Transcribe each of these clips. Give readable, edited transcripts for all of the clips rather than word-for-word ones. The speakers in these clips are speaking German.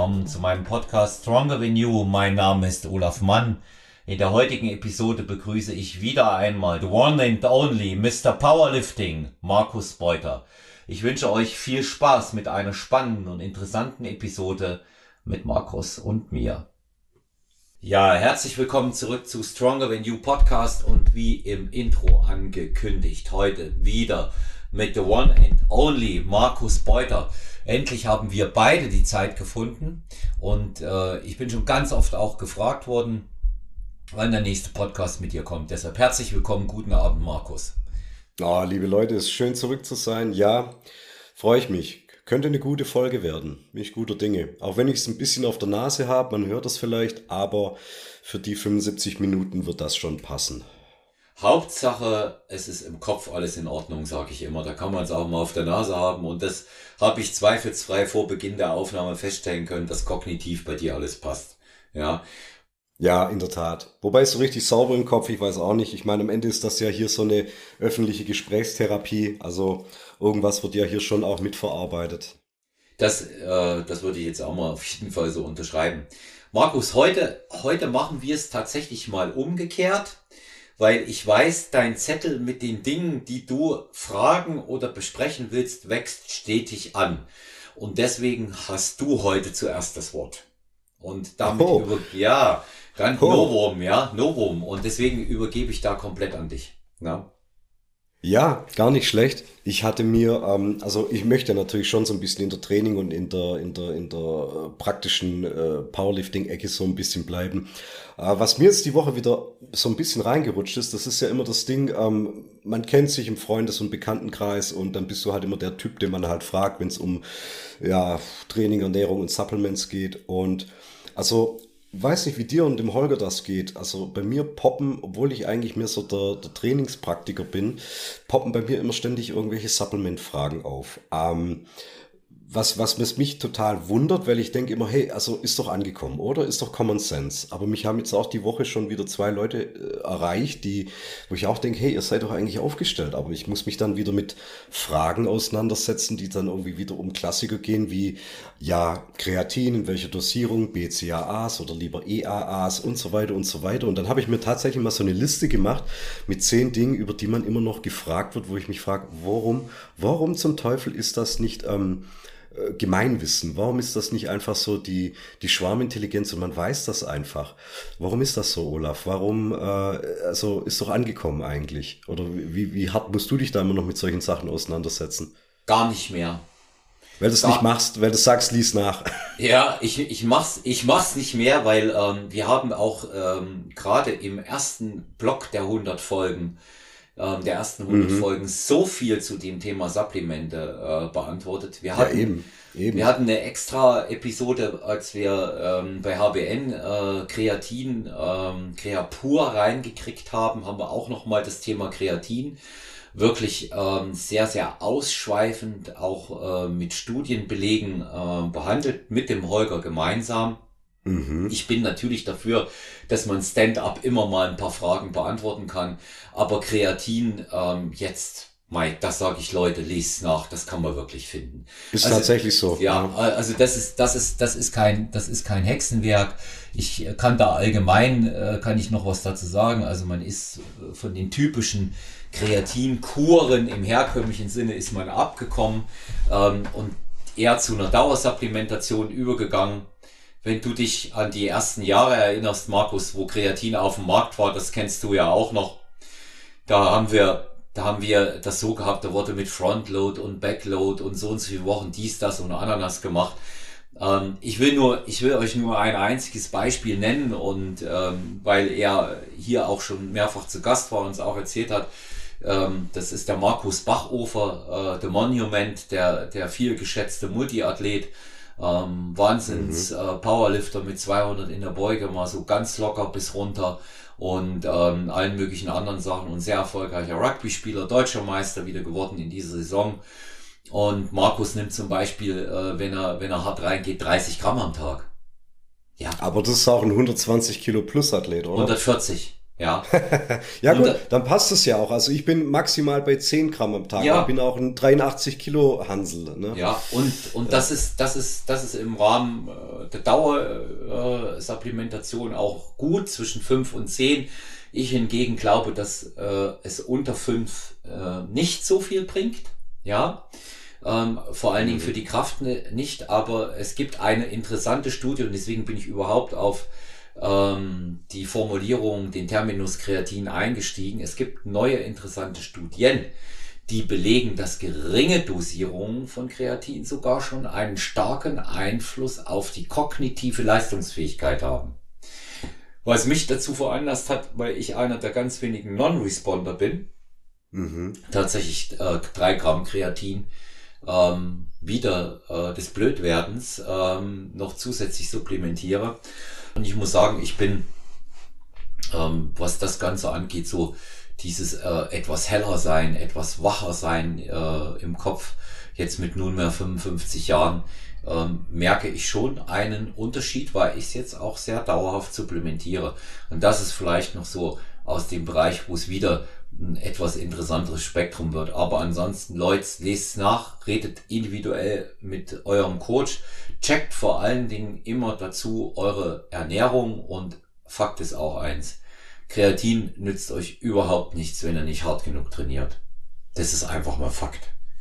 willkommen zu meinem Podcast Stronger Than You. Mein Name ist Olaf Mann. In der heutigen Episode begrüße ich wieder einmal the one and only Mr. Powerlifting, Markus Beuter. Ich wünsche euch viel Spaß mit einer spannenden und interessanten Episode mit Markus und mir. Ja, herzlich willkommen zurück zu Stronger Than You Podcast und wie im Intro angekündigt, heute wieder mit the one and only Markus Beuter. Endlich haben wir beide die Zeit gefunden und ich bin schon ganz oft auch gefragt worden, wann der nächste Podcast mit dir kommt. Deshalb herzlich willkommen, guten Abend, Markus. Oh, liebe Leute, es ist schön zurück zu sein. Ja, freue ich mich. Könnte eine gute Folge werden. Bin ich guter Dinge. Auch wenn ich es ein bisschen auf der Nase habe, man hört das vielleicht, aber für die 75 Minuten wird das schon passen. Hauptsache, es ist im Kopf alles in Ordnung, sage ich immer. Da kann man es auch mal auf der Nase haben und das habe ich zweifelsfrei vor Beginn der Aufnahme feststellen können, dass kognitiv bei dir alles passt. Ja. Ja, in der Tat. Wobei so richtig sauber im Kopf, ich weiß auch nicht. Ich meine, am Ende ist das ja hier so eine öffentliche Gesprächstherapie. Also irgendwas wird ja hier schon auch mitverarbeitet. Das würde ich jetzt auch mal auf jeden Fall so unterschreiben. Markus, heute machen wir es tatsächlich mal umgekehrt, weil ich weiß, dein Zettel mit den Dingen, die du fragen oder besprechen willst, wächst stetig an. Und deswegen hast du heute zuerst das Wort. Und damit Novum. Und deswegen übergebe ich da komplett an dich. Ja. Ja, gar nicht schlecht. Ich hatte mir, also ich möchte natürlich schon so ein bisschen in der Training und in der praktischen Powerlifting-Ecke so ein bisschen bleiben. Was mir jetzt die Woche wieder so ein bisschen reingerutscht ist, das ist ja immer das Ding, man kennt sich im Freundes- und Bekanntenkreis und dann bist du halt immer der Typ, den man halt fragt, wenn es um Training, Ernährung und Supplements geht. Und also weiß nicht, wie dir und dem Holger das geht. Also bei mir poppen, obwohl ich eigentlich mehr so der Trainingspraktiker bin, poppen bei mir immer ständig irgendwelche Supplement-Fragen auf. Was mich total wundert, weil ich denke immer, hey, also ist doch angekommen, oder? Ist doch Common Sense. Aber mich haben jetzt auch die Woche schon wieder 2 Leute erreicht, wo ich auch denke, hey, ihr seid doch eigentlich aufgestellt. Aber ich muss mich dann wieder mit Fragen auseinandersetzen, die dann irgendwie wieder um Klassiker gehen, wie, ja, Kreatin, in welcher Dosierung, BCAAs oder lieber EAAs und so weiter und so weiter. Und dann habe ich mir tatsächlich mal so eine Liste gemacht mit 10 Dingen, über die man immer noch gefragt wird, wo ich mich frage, warum zum Teufel ist das nicht Gemeinwissen? Warum ist das nicht einfach so die Schwarmintelligenz und man weiß das einfach? Warum ist das so, Olaf? Warum, also ist doch angekommen eigentlich? Oder wie hart musst du dich da immer noch mit solchen Sachen auseinandersetzen? Gar nicht mehr. Weil du es nicht machst, weil du sagst, lies nach. Ja, ich mach's nicht mehr, weil wir haben auch gerade im ersten Block der 100 Folgen Folgen so viel zu dem Thema Supplemente beantwortet. Wir hatten eine extra Episode, als wir bei HBN Kreatin, Creapur reingekriegt haben wir auch nochmal das Thema Kreatin wirklich sehr, sehr ausschweifend, auch mit Studienbelegen behandelt, mit dem Holger gemeinsam. Ich bin natürlich dafür, dass man Stand-up immer mal ein paar Fragen beantworten kann, aber Kreatin Mike, das sage ich Leute, lest nach, das kann man wirklich finden. Ist also, tatsächlich so. Ja, also das ist kein Hexenwerk. Ich kann da allgemein, kann ich noch was dazu sagen. Also man ist von den typischen Kreatinkuren im herkömmlichen Sinne ist man abgekommen und eher zu einer Dauersupplementation übergegangen. Wenn du dich an die ersten Jahre erinnerst, Markus, wo Kreatin auf dem Markt war, das kennst du ja auch noch, da haben wir das so gehabt, da wurde mit Frontload und Backload und so viele Wochen dies, das und Ananas gemacht. Ich will euch nur ein einziges Beispiel nennen und weil er hier auch schon mehrfach zu Gast war und uns auch erzählt hat, das ist der Markus Bachofer, The Monument, der viel geschätzte Multiathlet, Wahnsinns Powerlifter mit 200 in der Beuge, mal so ganz locker bis runter und allen möglichen anderen Sachen und sehr erfolgreicher Rugby-Spieler, deutscher Meister wieder geworden in dieser Saison. Und Markus nimmt zum Beispiel, wenn er hart reingeht, 30 Gramm am Tag. Ja. Aber das ist auch ein 120 Kilo plus Athlet, oder? 140. Ja. Ja Und, gut, dann passt es ja auch. Also ich bin maximal bei 10 Gramm am Tag. ja. Ich bin auch ein 83 Kilo Hansel. Ne? Ja, und das ist im Rahmen der Dauersupplementation auch gut, zwischen 5 und 10. Ich hingegen glaube, dass es unter 5 nicht so viel bringt. Ja, vor allen Dingen für die Kraft nicht, aber es gibt eine interessante Studie und deswegen bin ich überhaupt auf die Formulierung, den Terminus Kreatin eingestiegen. Es gibt neue interessante Studien, die belegen, dass geringe Dosierungen von Kreatin sogar schon einen starken Einfluss auf die kognitive Leistungsfähigkeit haben. Was mich dazu veranlasst hat, weil ich einer der ganz wenigen Non-Responder bin, tatsächlich 3 Gramm Kreatin wieder des Blödwerdens noch zusätzlich supplementiere. Und ich muss sagen, ich bin, was das Ganze angeht, so dieses etwas heller sein, etwas wacher sein im Kopf, jetzt mit nunmehr 55 Jahren, merke ich schon einen Unterschied, weil ich es jetzt auch sehr dauerhaft supplementiere. Und das ist vielleicht noch so aus dem Bereich, wo es wieder ein etwas interessanteres Spektrum wird. Aber ansonsten, Leute, lest es nach, redet individuell mit eurem Coach, checkt vor allen Dingen immer dazu eure Ernährung und Fakt ist auch eins: Kreatin nützt euch überhaupt nichts, wenn ihr nicht hart genug trainiert. Das ist einfach mal Fakt.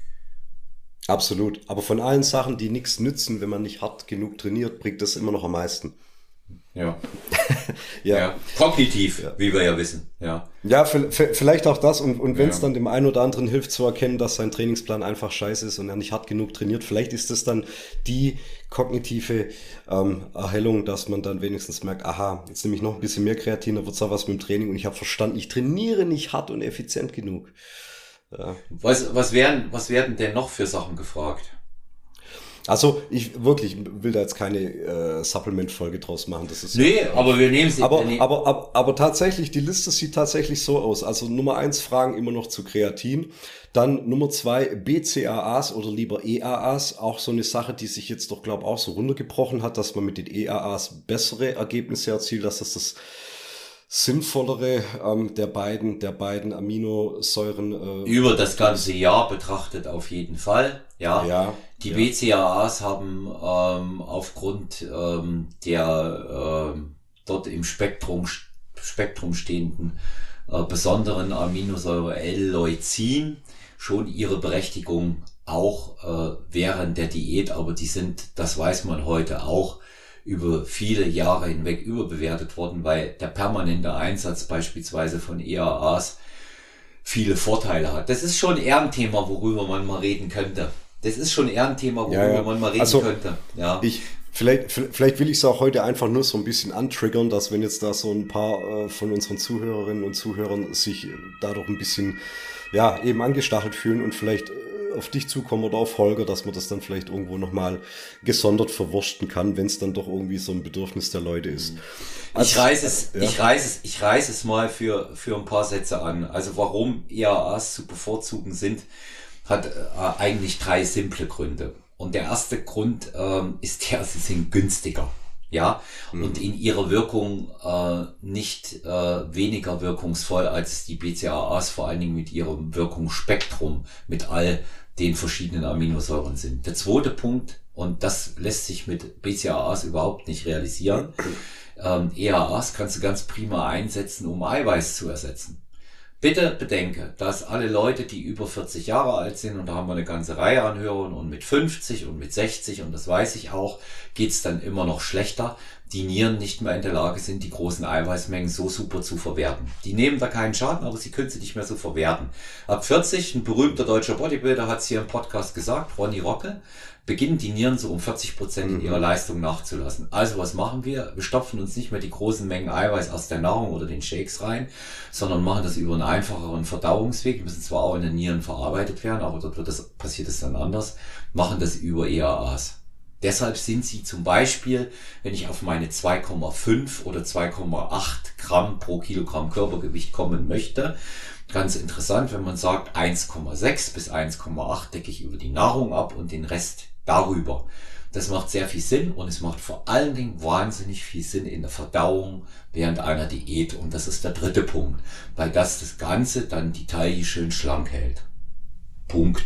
Absolut. Aber von allen Sachen, die nichts nützen, wenn man nicht hart genug trainiert, bringt das immer noch am meisten. Ja. Ja. Ja. Kognitiv, ja, wie wir ja wissen. Ja, ja, vielleicht auch das. Und wenn es dann dem einen oder anderen hilft zu erkennen, dass sein Trainingsplan einfach scheiße ist und er nicht hart genug trainiert, vielleicht ist das dann die kognitive Erhellung, dass man dann wenigstens merkt, aha, jetzt nehme ich noch ein bisschen mehr Kreatin, dann wird's auch was mit dem Training und ich habe verstanden, ich trainiere nicht hart und effizient genug. Ja. Was werden denn noch für Sachen gefragt? Also ich will da jetzt keine Supplement-Folge draus machen. Das ist aber wir nehmen sie. Aber tatsächlich, die Liste sieht tatsächlich so aus. Also Nummer 1 Fragen immer noch zu Kreatin. Dann Nummer 2 BCAAs oder lieber EAAs. Auch so eine Sache, die sich jetzt doch, glaube ich, auch so runtergebrochen hat, dass man mit den EAAs bessere Ergebnisse erzielt, dass das sinnvollere der beiden Aminosäuren über das ganze Jahr betrachtet auf jeden Fall. Ja. Die BCAAs haben aufgrund der dort im Spektrum stehenden besonderen Aminosäure L-Leucin schon ihre Berechtigung auch während der Diät, aber die sind, das weiß man heute auch, über viele Jahre hinweg überbewertet worden, weil der permanente Einsatz beispielsweise von EAAs viele Vorteile hat. Das ist schon eher ein Thema, worüber man mal reden könnte. Man mal reden könnte. Ja. Vielleicht will ich es auch heute einfach nur so ein bisschen antriggern, dass wenn jetzt da so ein paar von unseren Zuhörerinnen und Zuhörern sich dadurch ein bisschen eben angestachelt fühlen und vielleicht auf dich zukommen oder auf Holger, dass man das dann vielleicht irgendwo nochmal gesondert verwursten kann, wenn es dann doch irgendwie so ein Bedürfnis der Leute ist. Also, ich reiß es mal für ein paar Sätze an. Also warum EAAs zu bevorzugen sind, hat eigentlich 3 simple Gründe. Und der erste Grund ist sie sind günstiger. Ja, und in ihrer Wirkung nicht weniger wirkungsvoll als die BCAAs, vor allen Dingen mit ihrem Wirkungsspektrum, mit all den verschiedenen Aminosäuren sind. Der zweite Punkt, und das lässt sich mit BCAAs überhaupt nicht realisieren, EAAs kannst du ganz prima einsetzen, um Eiweiß zu ersetzen. Bitte bedenke, dass alle Leute, die über 40 Jahre alt sind, und da haben wir eine ganze Reihe an Hörern, und mit 50 und mit 60, und das weiß ich auch, geht's dann immer noch schlechter, die Nieren nicht mehr in der Lage sind, die großen Eiweißmengen so super zu verwerten. Die nehmen da keinen Schaden, aber sie können sie nicht mehr so verwerten. Ab 40, ein berühmter deutscher Bodybuilder hat es hier im Podcast gesagt, Ronny Rocke, beginnen die Nieren so um 40% in ihrer Leistung nachzulassen. Also was machen wir? Wir stopfen uns nicht mehr die großen Mengen Eiweiß aus der Nahrung oder den Shakes rein, sondern machen das über einen einfacheren Verdauungsweg. Die müssen zwar auch in den Nieren verarbeitet werden, aber dort passiert es dann anders. Machen das über EAAs. Deshalb sind sie zum Beispiel, wenn ich auf meine 2,5 oder 2,8 Gramm pro Kilogramm Körpergewicht kommen möchte, ganz interessant, wenn man sagt 1,6 bis 1,8 decke ich über die Nahrung ab und den Rest darüber. Das macht sehr viel Sinn und es macht vor allen Dingen wahnsinnig viel Sinn in der Verdauung während einer Diät. Und das ist der dritte Punkt, weil das Ganze dann die Taille schön schlank hält. Punkt.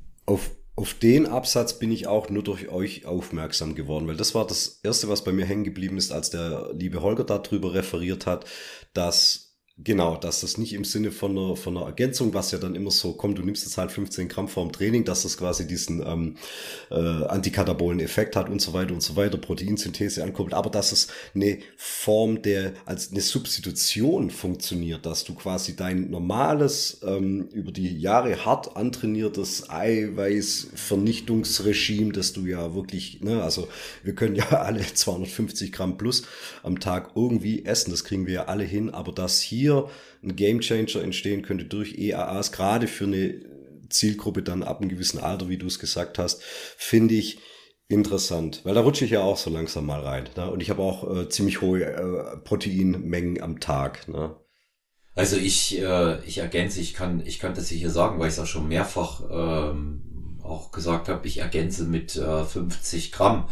Auf den Absatz bin ich auch nur durch euch aufmerksam geworden, weil das war das Erste, was bei mir hängen geblieben ist, als der liebe Holger darüber referiert hat, dass das nicht im Sinne von einer Ergänzung, was ja dann immer so kommt, du nimmst jetzt halt 15 Gramm vorm Training, dass das quasi diesen antikatabolen Effekt hat und so weiter, Proteinsynthese ankurbelt, aber dass es eine Form als eine Substitution funktioniert, dass du quasi dein normales, über die Jahre hart antrainiertes Eiweißvernichtungsregime, das du ja wirklich, ne, also wir können ja alle 250 Gramm plus am Tag irgendwie essen, das kriegen wir ja alle hin, aber dass hier ein Gamechanger entstehen könnte durch EAAs, gerade für eine Zielgruppe dann ab einem gewissen Alter, wie du es gesagt hast, finde ich interessant, weil da rutsche ich ja auch so langsam mal rein. Ne? Und ich habe auch ziemlich hohe Proteinmengen am Tag. Ne? Also ich ergänze, ich kann das hier sagen, weil ich es auch schon mehrfach auch gesagt habe, ich ergänze mit 50 Gramm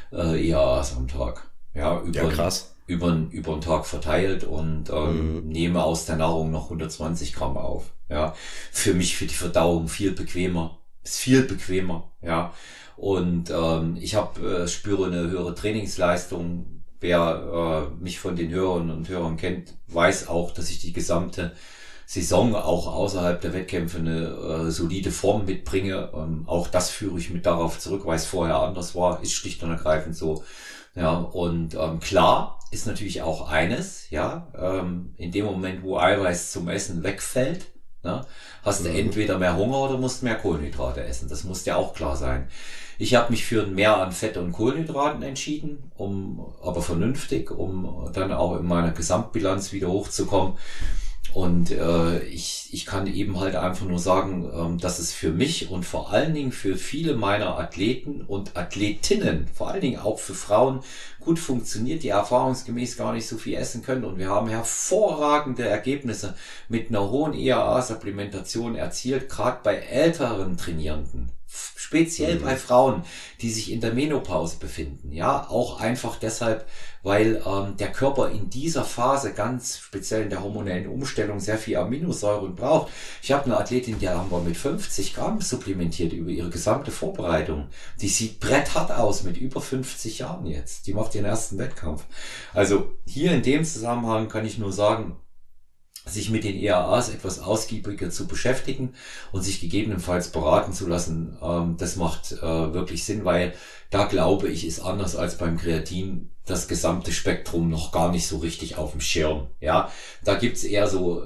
EAAs am Tag. Ja, krass. Über den Tag verteilt und nehme aus der Nahrung noch 120 Gramm auf. Ja, für mich, für die Verdauung viel bequemer. Ist viel bequemer. Ja, und ich spüre eine höhere Trainingsleistung. Wer mich von den Hörern und Hörern kennt, weiß auch, dass ich die gesamte Saison auch außerhalb der Wettkämpfe eine solide Form mitbringe. Auch das führe ich mit darauf zurück, weil es vorher anders war. Ist schlicht und ergreifend so. Ja, und klar ist natürlich auch eines, ja, in dem Moment, wo Eiweiß zum Essen wegfällt, ne, hast du entweder mehr Hunger oder musst mehr Kohlenhydrate essen. Das muss dir auch klar sein. Ich habe mich für ein Mehr an Fett und Kohlenhydraten entschieden, aber vernünftig, um dann auch in meiner Gesamtbilanz wieder hochzukommen. Und ich kann eben halt einfach nur sagen, dass es für mich und vor allen Dingen für viele meiner Athleten und Athletinnen, vor allen Dingen auch für Frauen, gut funktioniert, die erfahrungsgemäß gar nicht so viel essen können. Und wir haben hervorragende Ergebnisse mit einer hohen EAA-Supplementation erzielt, gerade bei älteren Trainierenden. Speziell bei Frauen, die sich in der Menopause befinden. Ja, auch einfach deshalb, weil der Körper in dieser Phase, ganz speziell in der hormonellen Umstellung, sehr viel Aminosäuren braucht. Ich habe eine Athletin, die haben wir mit 50 Gramm supplementiert über ihre gesamte Vorbereitung. Die sieht bretthart aus mit über 50 Jahren jetzt. Die macht ihren ersten Wettkampf. Also hier in dem Zusammenhang kann ich nur sagen, sich mit den EAAs etwas ausgiebiger zu beschäftigen und sich gegebenenfalls beraten zu lassen, das macht wirklich Sinn, weil da glaube ich, ist anders als beim Kreatin das gesamte Spektrum noch gar nicht so richtig auf dem Schirm. Ja, da gibt's eher so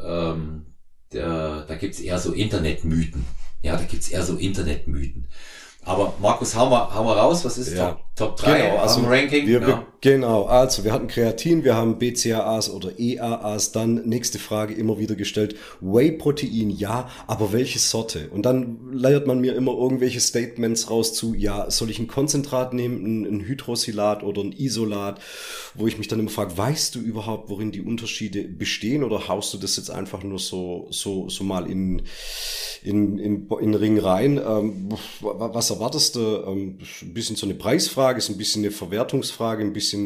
Internetmythen. Ja, da gibt's eher so Internetmythen. Aber Markus, hau mal raus, was ist Top 3 genau, also am Ranking? Genau, also wir hatten Kreatin, wir haben BCAAs oder EAAs, dann nächste Frage immer wieder gestellt, Whey-Protein, ja, aber welche Sorte? Und dann leiert man mir immer irgendwelche Statements raus zu, ja, soll ich ein Konzentrat nehmen, ein Hydrosylat oder ein Isolat, wo ich mich dann immer frage, weißt du überhaupt, worin die Unterschiede bestehen oder haust du das jetzt einfach nur so mal in den Ring rein? Was erwartest du? Ein bisschen so eine Preisfrage, ist ein bisschen eine Verwertungsfrage, ein bisschen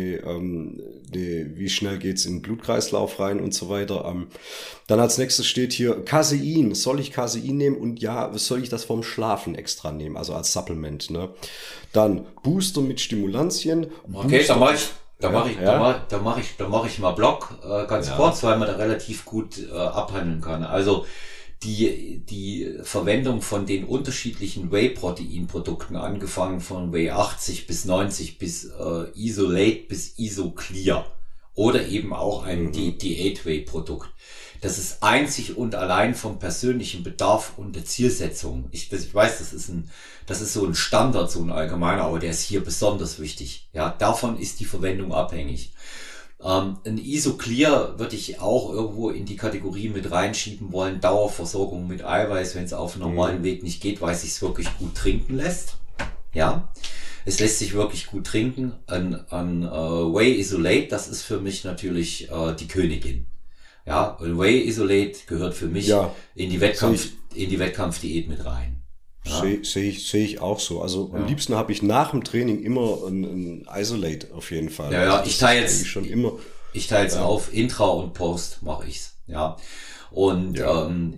wie schnell geht's in den Blutkreislauf rein und so weiter. Dann als nächstes steht hier Casein. Soll ich Casein nehmen? Und ja, soll ich das vorm Schlafen extra nehmen? Also als Supplement, ne? Dann Booster mit Stimulantien. Okay, da mache ich mal Block, ganz kurz, weil man da relativ gut abhandeln kann. Also die Verwendung von den unterschiedlichen Whey-Protein-Produkten, angefangen von Whey 80 bis 90 bis Isolate bis Isoclear oder eben auch ein D8-Whey-Produkt. Das ist einzig und allein vom persönlichen Bedarf und der Zielsetzung. Ich weiß, das ist so ein Standard, so ein allgemeiner, aber der ist hier besonders wichtig. Ja, davon ist die Verwendung abhängig. Ein Isoclear würde ich auch irgendwo in die Kategorie mit reinschieben wollen. Dauerversorgung mit Eiweiß, wenn es auf normalen Weg nicht geht, weil es sich wirklich gut trinken lässt. Ja, es lässt sich wirklich gut trinken. Ein Whey Isolate, das ist für mich natürlich die Königin. Ja, ein Whey Isolate gehört für mich in die Wettkampfdiät mit rein. Ja, Seh ich auch so. Also am liebsten habe ich nach dem Training immer ein Isolate auf jeden Fall. ja, Also ja, das ist eigentlich schon immer, ich teile jetzt auf Intra und Post mache ich's, ja. Und ja.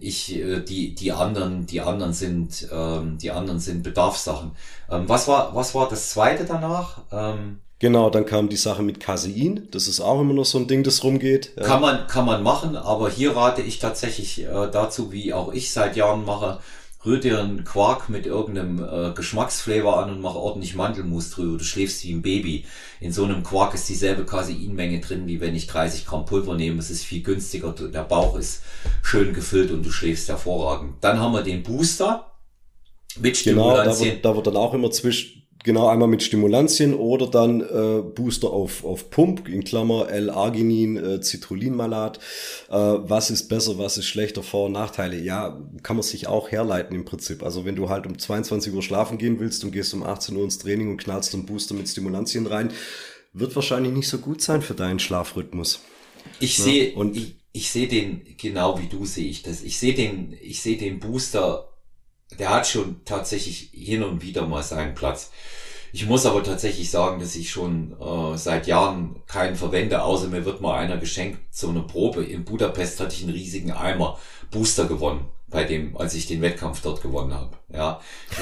die anderen sind Bedarfssachen. Was war das zweite danach? Genau, dann kam die Sache mit Casein. Das ist auch immer noch so ein Ding, das rumgeht. Ja. Kann man machen, aber hier rate ich tatsächlich dazu, wie auch ich seit Jahren mache, rühr dir einen Quark mit irgendeinem Geschmacksflavor an und mach ordentlich Mandelmus drüber. Du schläfst wie ein Baby. In so einem Quark ist dieselbe Caseinmenge drin, wie wenn ich 30 Gramm Pulver nehme. Es ist viel günstiger, der Bauch ist schön gefüllt und du schläfst hervorragend. Dann haben wir den Booster mit Genau, Stimulantien. da wird dann auch immer genau einmal mit Stimulantien oder dann Booster auf Pump, in Klammer L-Arginin, Citrullin-Malat. Was ist besser, was ist schlechter, Vor- und Nachteile? Ja, kann man sich auch herleiten im Prinzip. Also wenn du halt um 22 Uhr schlafen gehen willst und gehst um 18 Uhr ins Training und knallst einen Booster mit Stimulantien rein, wird wahrscheinlich nicht so gut sein für deinen Schlafrhythmus. Ich Ne? sehe, Und ich sehe den, genau wie du sehe ich das. Ich sehe den Booster, der hat schon tatsächlich hin und wieder mal seinen Platz. Ich muss aber tatsächlich sagen, dass ich schon seit Jahren keinen verwende, außer mir wird mal einer geschenkt, so eine Probe. In Budapest hatte ich einen riesigen Eimer Booster gewonnen, als ich den Wettkampf dort gewonnen habe. Ja,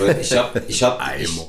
Eimer.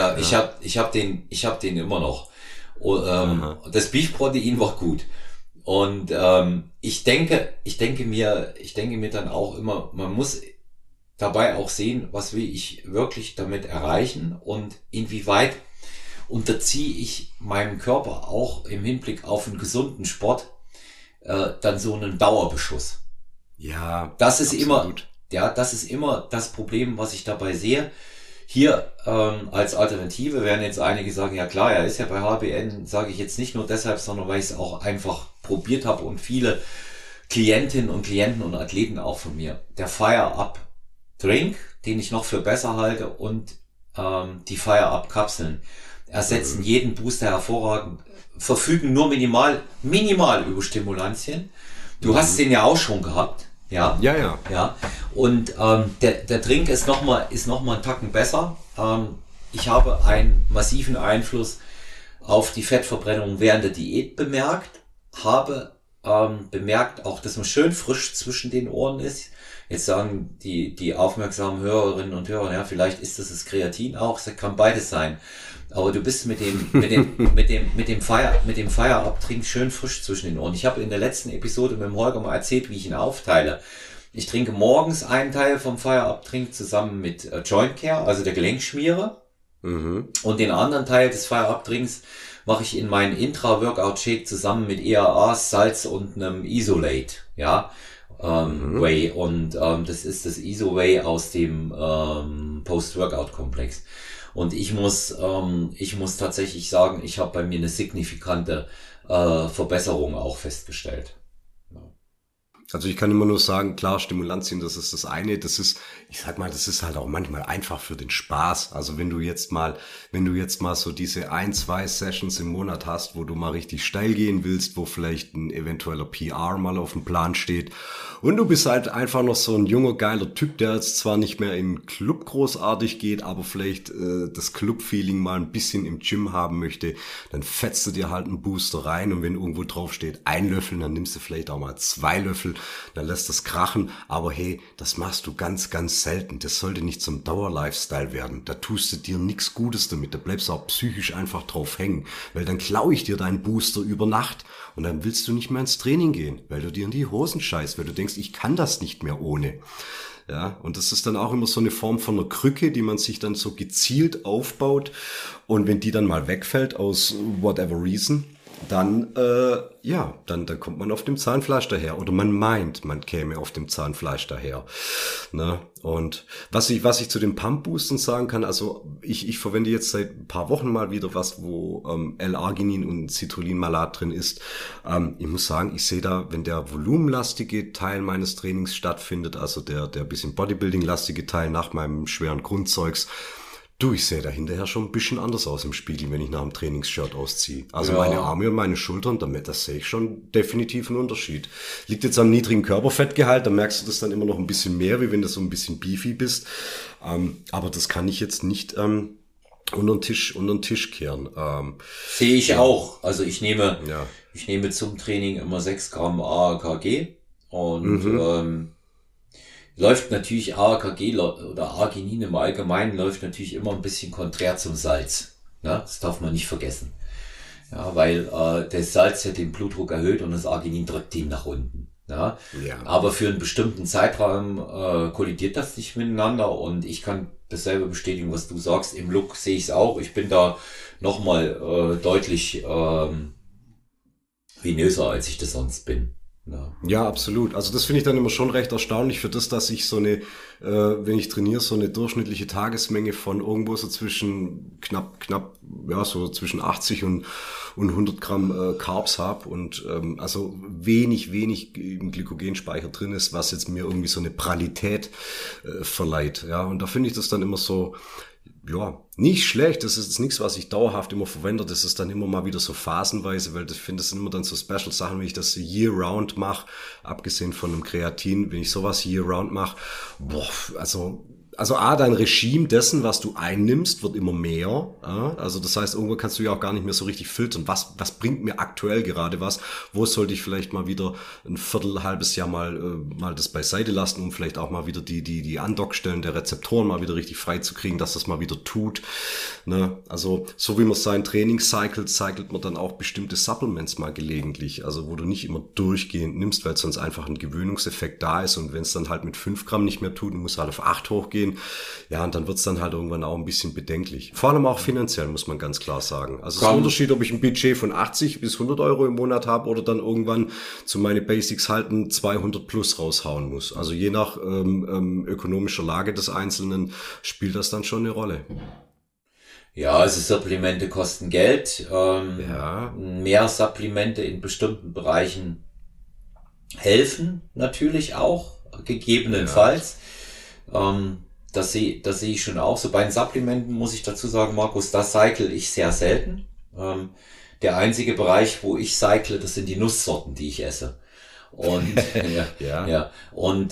ich habe den immer noch. Und, das Beef-Protein war gut. Und ich denke mir dann auch immer, man muss dabei auch sehen, was will ich wirklich damit erreichen und inwieweit unterziehe ich meinem Körper auch im Hinblick auf einen gesunden Sport dann so einen Dauerbeschuss. ja, Das ist absolut. das ist immer das Problem, was ich dabei sehe. Hier als Alternative werden jetzt einige sagen, ja klar, er ist ja bei HBN, sage ich jetzt nicht nur deshalb, sondern weil ich es auch einfach probiert habe und viele Klientinnen und Klienten und Athleten auch von mir. Der Fire-Up Drink, den ich noch für besser halte, und die Fire-Up-Kapseln ersetzen jeden Booster hervorragend, verfügen nur minimal über Stimulantien. Du hast den ja auch schon gehabt, ja. Ja, ja. Ja. Und der Drink ist noch mal einen Tacken besser. Ich habe einen massiven Einfluss auf die Fettverbrennung während der Diät bemerkt, habe bemerkt auch, dass man schön frisch zwischen den Ohren ist. Jetzt sagen die aufmerksamen Hörerinnen und Hörer, ja, vielleicht ist das Kreatin auch, das kann beides sein. Aber du bist mit dem Fire-Up-Trink schön frisch zwischen den Ohren. Ich habe in der letzten Episode mit dem Holger mal erzählt, wie ich ihn aufteile. Ich trinke morgens einen Teil vom Fire-Up-Trink zusammen mit Joint Care, also der Gelenkschmiere. Und den anderen Teil des Fire-Up-Trinks mache ich in meinen Intra-Workout-Shake zusammen mit EAA, Salz und einem Isolate, ja. Whey, und das ist das Iso-Whey aus dem Post-Workout-Komplex. Und ich muss tatsächlich sagen, ich habe bei mir eine signifikante Verbesserung auch festgestellt. Also ich kann immer nur sagen, klar, Stimulantien, das ist das eine. Das ist, ich sag mal, das ist halt auch manchmal einfach für den Spaß. Also wenn du jetzt mal so diese 1-2 Sessions im Monat hast, wo du mal richtig steil gehen willst, wo vielleicht ein eventueller PR mal auf dem Plan steht und du bist halt einfach noch so ein junger, geiler Typ, der jetzt zwar nicht mehr in den Club großartig geht, aber vielleicht das Club-Feeling mal ein bisschen im Gym haben möchte, dann fetzt du dir halt einen Booster rein und wenn irgendwo drauf steht, 1 Löffel, dann nimmst du vielleicht auch mal 2 Löffel, dann lässt das krachen, aber hey, das machst du ganz, ganz selten. Das sollte nicht zum Dauer-Lifestyle werden. Da tust du dir nichts Gutes damit. Da bleibst du auch psychisch einfach drauf hängen, weil dann klaue ich dir deinen Booster über Nacht und dann willst du nicht mehr ins Training gehen, weil du dir in die Hosen scheißt, weil du denkst, ich kann das nicht mehr ohne. Ja, und das ist dann auch immer so eine Form von einer Krücke, die man sich dann so gezielt aufbaut und wenn die dann mal wegfällt aus whatever reason, dann kommt man auf dem Zahnfleisch daher oder man meint, man käme auf dem Zahnfleisch daher. Ne? Und was ich zu den Pump-Boostern sagen kann, also ich verwende jetzt seit ein paar Wochen mal wieder was, wo L-Arginin und Citrullin-Malat drin ist. Ich muss sagen, ich sehe da, wenn der volumenlastige Teil meines Trainings stattfindet, also der bisschen Bodybuilding-lastige Teil nach meinem schweren Grundzeugs, Du, ich sehe da hinterher schon ein bisschen anders aus im Spiegel, wenn ich nach dem Trainingsshirt ausziehe. Also Ja. meine Arme und meine Schultern, das sehe ich schon definitiv einen Unterschied. Liegt jetzt am niedrigen Körperfettgehalt, da merkst du das dann immer noch ein bisschen mehr, wie wenn du so ein bisschen beefy bist. Aber das kann ich jetzt nicht unter den Tisch kehren. Sehe ich auch. Also ich Ja. nehme zum Training immer 6 Gramm AKG und läuft natürlich AKG oder Arginin im Allgemeinen läuft natürlich immer ein bisschen konträr zum Salz. Ja, das darf man nicht vergessen. Ja, weil das Salz ja den Blutdruck erhöht und das Arginin drückt ihn nach unten. Ja, Ja. aber für einen bestimmten Zeitraum kollidiert das nicht miteinander und ich kann dasselbe bestätigen, was du sagst. Im Look sehe ich es auch. Ich bin da nochmal deutlich venöser, als ich das sonst bin. Ja. Ja, absolut. Also das finde ich dann immer schon recht erstaunlich für das, dass ich so eine, wenn ich trainiere, so eine durchschnittliche Tagesmenge von irgendwo so zwischen so zwischen 80 und 100 Gramm Carbs habe und also wenig im Glykogenspeicher drin ist, was jetzt mir irgendwie so eine Pralität verleiht. Ja, und da finde ich das dann immer so, ja, nicht schlecht. Das ist jetzt nichts, was ich dauerhaft immer verwende. Das ist dann immer mal wieder so phasenweise, weil ich finde, das sind immer dann so Special-Sachen, wenn ich das year-round mache, abgesehen von einem Kreatin, wenn ich sowas year-round mache, also dein Regime dessen, was du einnimmst, wird immer mehr. Ja? Also das heißt, irgendwo kannst du ja auch gar nicht mehr so richtig filtern. Was bringt mir aktuell gerade was? Wo sollte ich vielleicht mal wieder ein halbes Jahr mal das beiseite lassen, um vielleicht auch mal wieder die Andockstellen der Rezeptoren mal wieder richtig frei zu kriegen, dass das mal wieder tut. Ne? Also so wie man sein Training cycelt man dann auch bestimmte Supplements mal gelegentlich. Also wo du nicht immer durchgehend nimmst, weil sonst einfach ein Gewöhnungseffekt da ist und wenn es dann halt mit 5 Gramm nicht mehr tut, du musst halt auf 8 hochgehen. Ja, und dann wird's dann halt irgendwann auch ein bisschen bedenklich. Vor allem auch finanziell, muss man ganz klar sagen. Also es ist ein Unterschied, ob ich ein Budget von 80 bis 100 Euro im Monat habe oder dann irgendwann zu meine Basics halten 200 plus raushauen muss. Also je nach ökonomischer Lage des Einzelnen spielt das dann schon eine Rolle. Ja, also Supplemente kosten Geld. Ja. Mehr Supplemente in bestimmten Bereichen helfen natürlich auch, gegebenenfalls. Das sehe ich schon auch. So bei den Supplementen muss ich dazu sagen, Markus, da cycle ich sehr selten. Der einzige Bereich, wo ich cycle, das sind die Nusssorten, die ich esse. Und ja. Und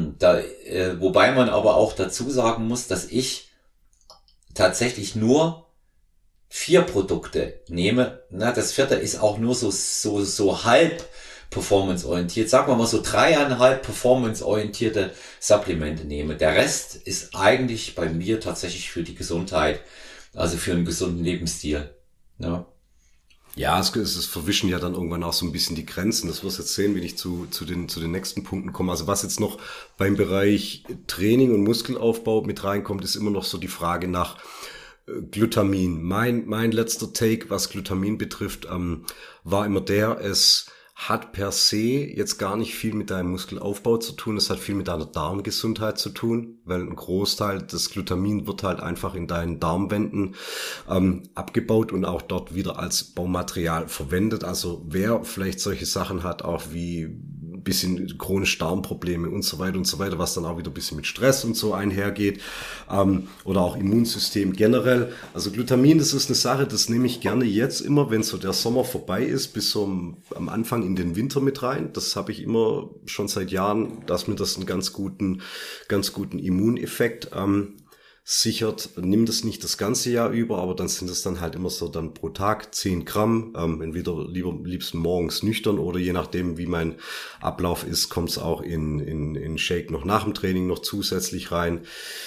wobei man aber auch dazu sagen muss, dass ich tatsächlich nur 4 Produkte nehme. Na, das 4. ist auch nur so halb performance-orientiert, sagen wir mal so 3,5 performance-orientierte Supplemente nehme. Der Rest ist eigentlich bei mir tatsächlich für die Gesundheit, also für einen gesunden Lebensstil. Ja. Ja, es verwischen ja dann irgendwann auch so ein bisschen die Grenzen. Das wirst du jetzt sehen, wenn ich zu den nächsten Punkten komme. Also was jetzt noch beim Bereich Training und Muskelaufbau mit reinkommt, ist immer noch so die Frage nach Glutamin. Mein letzter Take, was Glutamin betrifft, war immer es hat per se jetzt gar nicht viel mit deinem Muskelaufbau zu tun, es hat viel mit deiner Darmgesundheit zu tun, weil ein Großteil des Glutamin wird halt einfach in deinen Darmwänden abgebaut und auch dort wieder als Baumaterial verwendet. Also wer vielleicht solche Sachen hat, auch wie ein bisschen chronische Darmprobleme und so weiter, was dann auch wieder ein bisschen mit Stress und so einhergeht, oder auch Immunsystem generell. Also Glutamin, das ist eine Sache, das nehme ich gerne jetzt immer, wenn so der Sommer vorbei ist, bis so am Anfang in den Winter mit rein. Das habe ich immer schon seit Jahren, dass mir das einen ganz guten Immuneffekt sichert. Nimm das nicht das ganze Jahr über, aber dann sind es dann halt immer so dann pro Tag 10 Gramm, entweder liebsten morgens nüchtern oder je nachdem, wie mein Ablauf ist, kommt es auch in Shake noch nach dem Training noch zusätzlich rein.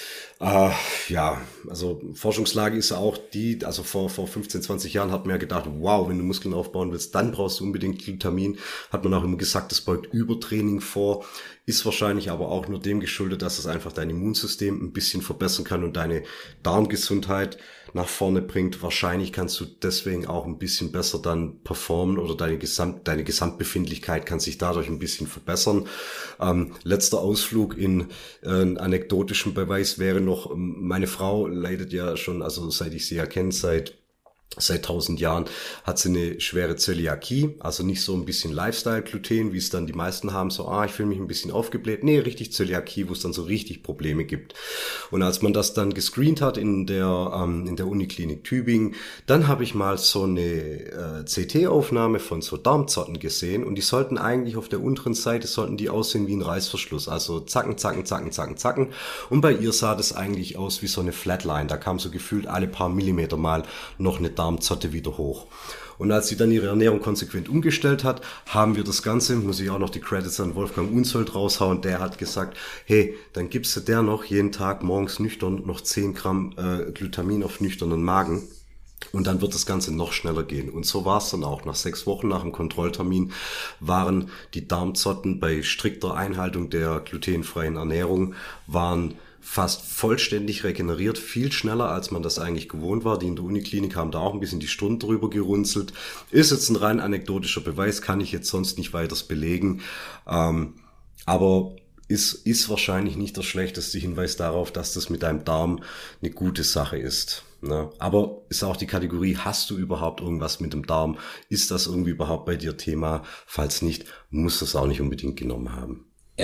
Ja, also Forschungslage ist auch also vor 15, 20 Jahren hat man ja gedacht, wow, wenn du Muskeln aufbauen willst, dann brauchst du unbedingt Glutamin. Hat man auch immer gesagt, das beugt Übertraining vor, ist wahrscheinlich aber auch nur dem geschuldet, dass es einfach dein Immunsystem ein bisschen verbessern kann und deine Darmgesundheit nach vorne bringt. Wahrscheinlich kannst du deswegen auch ein bisschen besser dann performen oder deine Gesamtbefindlichkeit kann sich dadurch ein bisschen verbessern. Letzter Ausflug in anekdotischen Beweis wäre noch, meine Frau leidet ja schon, also seit ich sie ja kenne, seit Seit 1000 Jahren hat sie eine schwere Zöliakie, also nicht so ein bisschen Lifestyle-Gluten, wie es dann die meisten haben, so, ich fühle mich ein bisschen aufgebläht. Nee, richtig Zöliakie, wo es dann so richtig Probleme gibt. Und als man das dann gescreent hat in der Uniklinik Tübingen, dann habe ich mal so eine CT-Aufnahme von so Darmzotten gesehen und die sollten eigentlich auf der unteren Seite, sollten die aussehen wie ein Reißverschluss, also zacken, zacken, zacken, zacken, zacken. Und bei ihr sah das eigentlich aus wie so eine Flatline, da kam so gefühlt alle paar Millimeter mal noch eine Darmzotte wieder hoch. Und als sie dann ihre Ernährung konsequent umgestellt hat, haben wir das Ganze, muss ich auch noch die Credits an Wolfgang Unsold raushauen, der hat gesagt, hey, dann gibst du der noch jeden Tag morgens nüchtern noch 10 Gramm Glutamin auf nüchternen Magen. Und dann wird das Ganze noch schneller gehen. Und so war es dann auch. Nach 6 Wochen nach dem Kontrolltermin waren die Darmzotten bei strikter Einhaltung der glutenfreien Ernährung, waren fast vollständig regeneriert, viel schneller, als man das eigentlich gewohnt war. Die in der Uniklinik haben da auch ein bisschen die Stirn drüber gerunzelt. Ist jetzt ein rein anekdotischer Beweis, kann ich jetzt sonst nicht weiters belegen. Aber ist wahrscheinlich nicht der schlechteste Hinweis darauf, dass das mit deinem Darm eine gute Sache ist. Ne? Aber ist auch die Kategorie, hast du überhaupt irgendwas mit dem Darm? Ist das irgendwie überhaupt bei dir Thema? Falls nicht, musst du es auch nicht unbedingt genommen haben.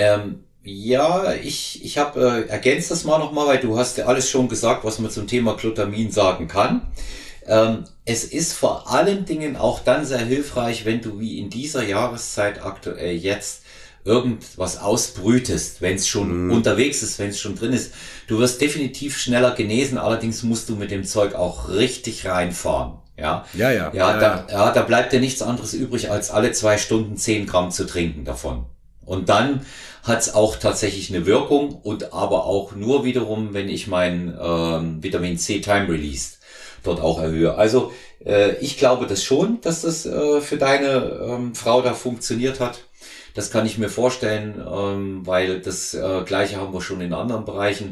Ja, ich habe ergänzt das mal nochmal, weil du hast ja alles schon gesagt, was man zum Thema Glutamin sagen kann. Es ist vor allen Dingen auch dann sehr hilfreich, wenn du wie in dieser Jahreszeit aktuell jetzt irgendwas ausbrütest, wenn es schon unterwegs ist, wenn es schon drin ist. Du wirst definitiv schneller genesen, allerdings musst du mit dem Zeug auch richtig reinfahren. Ja, da bleibt dir nichts anderes übrig, als alle 2 Stunden 10 Gramm zu trinken davon. Und dann hat's auch tatsächlich eine Wirkung und aber auch nur wiederum, wenn ich mein Vitamin C Time Release dort auch erhöhe. Also ich glaube das schon, dass das für deine Frau da funktioniert hat. Das kann ich mir vorstellen, weil das Gleiche haben wir schon in anderen Bereichen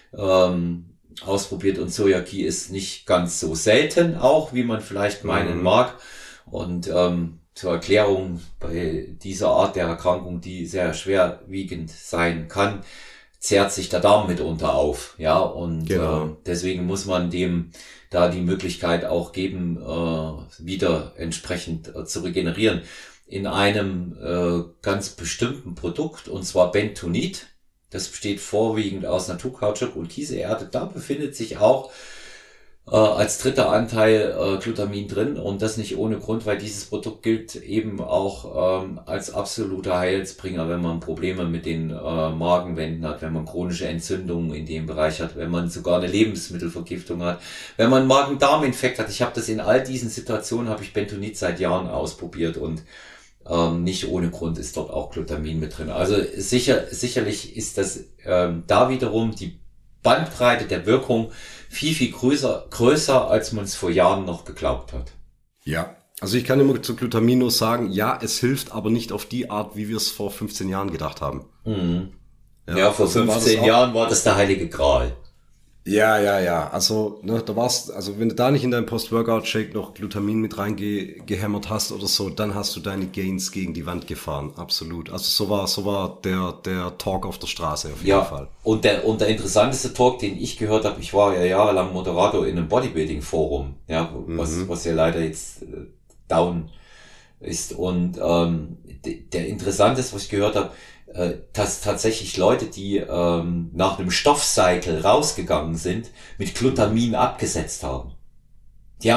ausprobiert und Zöliakie ist nicht ganz so selten auch, wie man vielleicht meinen mag. Und zur Erklärung, bei dieser Art der Erkrankung, die sehr schwerwiegend sein kann, zehrt sich der Darm mitunter auf. Ja, und deswegen muss man dem da die Möglichkeit auch geben, wieder entsprechend zu regenerieren. In einem ganz bestimmten Produkt, und zwar Bentonit. Das besteht vorwiegend aus Naturkautschuk und Kieselerde. Da befindet sich auch als dritter Anteil Glutamin drin und das nicht ohne Grund, weil dieses Produkt gilt eben auch als absoluter Heilsbringer, wenn man Probleme mit den Magenwänden hat, wenn man chronische Entzündungen in dem Bereich hat, wenn man sogar eine Lebensmittelvergiftung hat, wenn man einen Magen-Darm-Infekt hat. Ich habe das in all diesen Situationen, habe ich Bentonit seit Jahren ausprobiert und nicht ohne Grund ist dort auch Glutamin mit drin. Also sicherlich ist das da wiederum die Bandbreite der Wirkung viel, viel größer, als man es vor Jahren noch geglaubt hat. Ja, also ich kann immer zu Glutamin nur sagen, ja, es hilft, aber nicht auf die Art, wie wir es vor 15 Jahren gedacht haben. Mhm. Ja, vor 15 Jahren war das der heilige Gral. Ja. Also, ne, also wenn du da nicht in deinen Post-Workout-Shake noch Glutamin mit reingehämmert hast oder so, dann hast du deine Gains gegen die Wand gefahren. Absolut. Also so war der Talk auf der Straße auf jeden Fall. Und der interessanteste Talk, den ich gehört habe, ich war ja jahrelang Moderator in einem Bodybuilding-Forum, ja, was ja leider jetzt down ist. Und der interessanteste, was ich gehört habe, dass tatsächlich Leute, die nach einem Stoffcycle rausgegangen sind, mit Glutamin abgesetzt haben. Die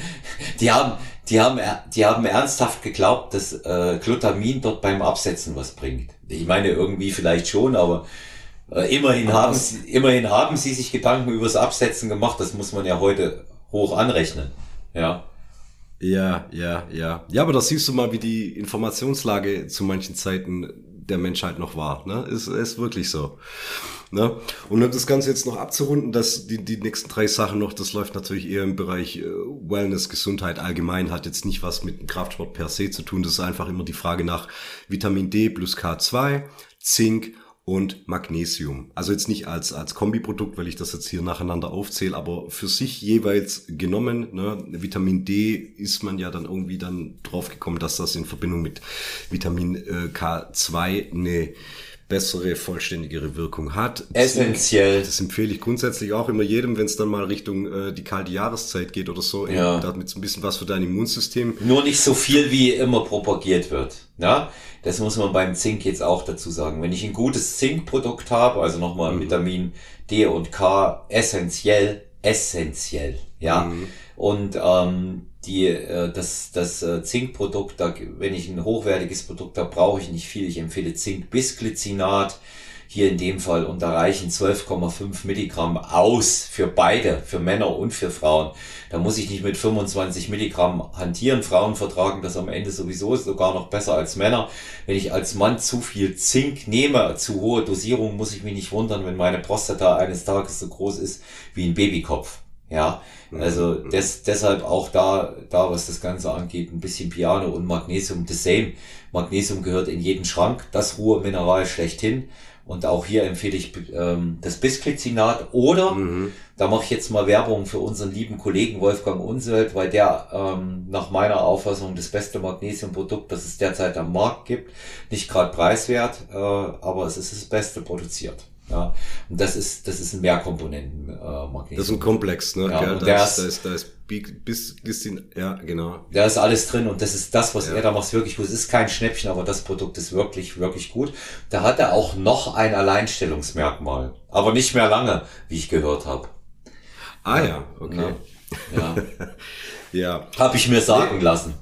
haben ernsthaft geglaubt, dass Glutamin dort beim Absetzen was bringt. Ich meine irgendwie vielleicht schon, aber immerhin haben sie sich Gedanken über das Absetzen gemacht. Das muss man ja heute hoch anrechnen. Ja. Ja, aber da siehst du mal, wie die Informationslage zu manchen Zeiten der Menschheit noch war. Ne? Ist wirklich so. Ne? Und um das Ganze jetzt noch abzurunden, dass die nächsten 3 Sachen noch, das läuft natürlich eher im Bereich Wellness, Gesundheit allgemein, hat jetzt nicht was mit Kraftsport per se zu tun. Das ist einfach immer die Frage nach Vitamin D plus K2, Zink und Magnesium. Also jetzt nicht als Kombiprodukt, weil ich das jetzt hier nacheinander aufzähle, aber für sich jeweils genommen. Ne? Vitamin D ist man ja dann irgendwie dann drauf gekommen, dass das in Verbindung mit Vitamin K2 eine bessere, vollständigere Wirkung hat. Essentiell. Das empfehle ich grundsätzlich auch immer jedem, wenn es dann mal Richtung die kalte Jahreszeit geht oder so. Ja. Damit ein bisschen was für dein Immunsystem. Nur nicht so viel, wie immer propagiert wird. Ja, das muss man beim Zink jetzt auch dazu sagen. Wenn ich ein gutes Zinkprodukt habe, also nochmal Vitamin D und K, essentiell, ja. Und das Zinkprodukt, wenn ich ein hochwertiges Produkt habe, brauche ich nicht viel. Ich empfehle Zink-Bisglycinat hier in dem Fall, und da reichen 12,5 Milligramm aus für beide, für Männer und für Frauen. Da muss ich nicht mit 25 Milligramm hantieren. Frauen vertragen das am Ende sowieso sogar noch besser als Männer. Wenn ich als Mann zu viel Zink nehme, zu hohe Dosierung, muss ich mich nicht wundern, wenn meine Prostata eines Tages so groß ist wie ein Babykopf. Ja, also deshalb auch da, was das Ganze angeht, ein bisschen Piano und Magnesium, the same. Magnesium gehört in jeden Schrank, das Ruhemineral schlechthin. Und auch hier empfehle ich das Bisglycinat oder, da mache ich jetzt mal Werbung für unseren lieben Kollegen Wolfgang Unselt, weil der nach meiner Auffassung das beste Magnesiumprodukt, das es derzeit am Markt gibt, nicht gerade preiswert, aber es ist das Beste produziert. Ja, und das ist ein Mehrkomponenten Magnesium. Das ist ein Komplex, ne? Ja, ja, und da ist ja, genau. Da ist alles drin, und das ist das, was er da macht, wirklich gut. Es ist kein Schnäppchen, aber das Produkt ist wirklich, wirklich gut. Da hat er auch noch ein Alleinstellungsmerkmal, aber nicht mehr lange, wie ich gehört habe. Ja, okay. Ja. Ja. Habe ich mir sagen lassen.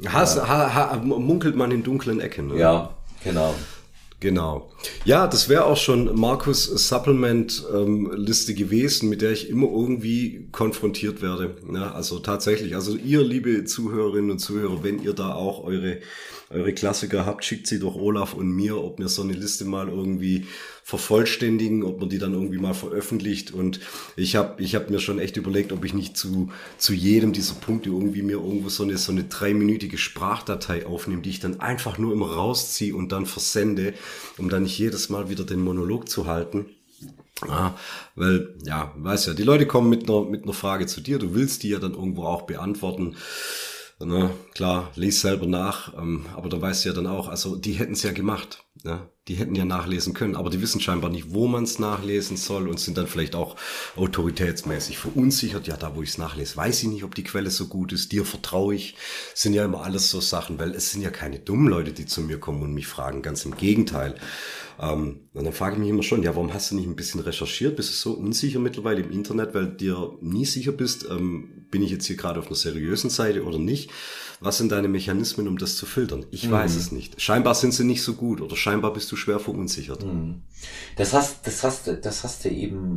Munkelt man in dunklen Ecken, ne? Ja, genau. Genau. Ja, das wäre auch schon Markus Supplement-Liste gewesen, mit der ich immer irgendwie konfrontiert werde. Ja, also tatsächlich, also ihr, liebe Zuhörerinnen und Zuhörer, wenn ihr da auch eure Klassiker habt, schickt sie doch Olaf und mir, ob wir so eine Liste mal irgendwie vervollständigen, ob man die dann irgendwie mal veröffentlicht. Und ich hab mir schon echt überlegt, ob ich nicht zu jedem dieser Punkte irgendwie mir irgendwo so eine 3-minütige Sprachdatei aufnehme, die ich dann einfach nur immer rausziehe und dann versende, um dann nicht jedes Mal wieder den Monolog zu halten. Ja, weil, ja, weißt ja, die Leute kommen mit einer Frage zu dir, du willst die ja dann irgendwo auch beantworten. Na, klar, lies selber nach, aber da weißt du ja dann auch, also die hätten es ja gemacht, ne? Die hätten ja nachlesen können, aber die wissen scheinbar nicht, wo man es nachlesen soll und sind dann vielleicht auch autoritätsmäßig verunsichert. Ja, da wo ich es nachlese, weiß ich nicht, ob die Quelle so gut ist, dir vertraue ich, sind ja immer alles so Sachen, weil es sind ja keine dummen Leute, die zu mir kommen und mich fragen, ganz im Gegenteil. Und dann frage ich mich immer schon, ja, warum hast du nicht ein bisschen recherchiert? Bist du so unsicher mittlerweile im Internet, weil dir nie sicher bist, bin ich jetzt hier gerade auf einer seriösen Seite oder nicht? Was sind deine Mechanismen, um das zu filtern? Ich weiß es nicht. Scheinbar sind sie nicht so gut oder scheinbar bist du schwer verunsichert. Das hast du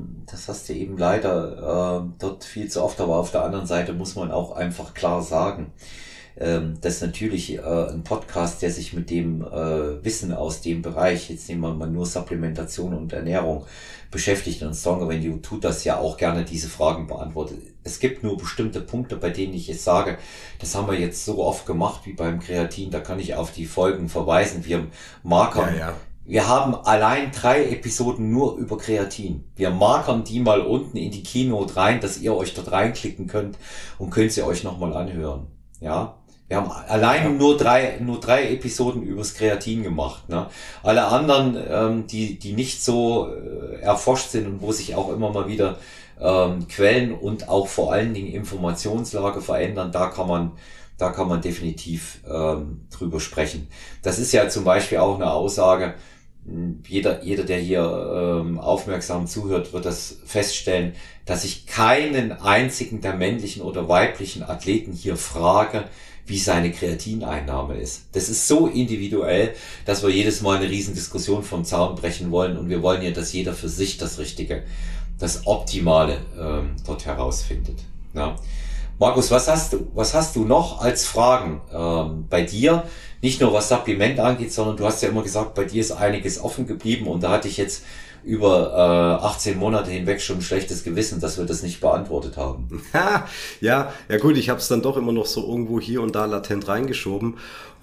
eben leider dort viel zu oft, aber auf der anderen Seite muss man auch einfach klar sagen, dass natürlich ein Podcast, der sich mit dem Wissen aus dem Bereich, jetzt nehmen wir mal nur Supplementation und Ernährung, beschäftigt, und Stronger Than You tut das ja auch gerne, diese Fragen beantwortet. Es gibt nur bestimmte Punkte, bei denen ich jetzt sage, das haben wir jetzt so oft gemacht wie beim Kreatin, da kann ich auf die Folgen verweisen. Wir markern. Ja. Wir haben allein 3 Episoden nur über Kreatin. Wir markern die mal unten in die Keynote rein, dass ihr euch dort reinklicken könnt und könnt sie euch nochmal anhören. Ja. Wir haben allein nur drei Episoden übers Kreatin gemacht. Ne? Alle anderen, die nicht so erforscht sind und wo sich auch immer mal wieder Quellen und auch vor allen Dingen Informationslage verändern, da kann man definitiv drüber sprechen. Das ist ja zum Beispiel auch eine Aussage. Jeder, der hier aufmerksam zuhört, wird das feststellen, dass ich keinen einzigen der männlichen oder weiblichen Athleten hier frage, wie seine Kreatineinnahme ist. Das ist so individuell, dass wir jedes Mal eine Riesendiskussion vom Zaun brechen wollen, und wir wollen ja, dass jeder für sich das Richtige, das Optimale dort herausfindet. Ja. Markus, was hast du noch als Fragen bei dir? Nicht nur was Supplement angeht, sondern du hast ja immer gesagt, bei dir ist einiges offen geblieben, und da hatte ich jetzt über 18 Monate hinweg schon ein schlechtes Gewissen, dass wir das nicht beantwortet haben. Ja gut, ich habe es dann doch immer noch so irgendwo hier und da latent reingeschoben.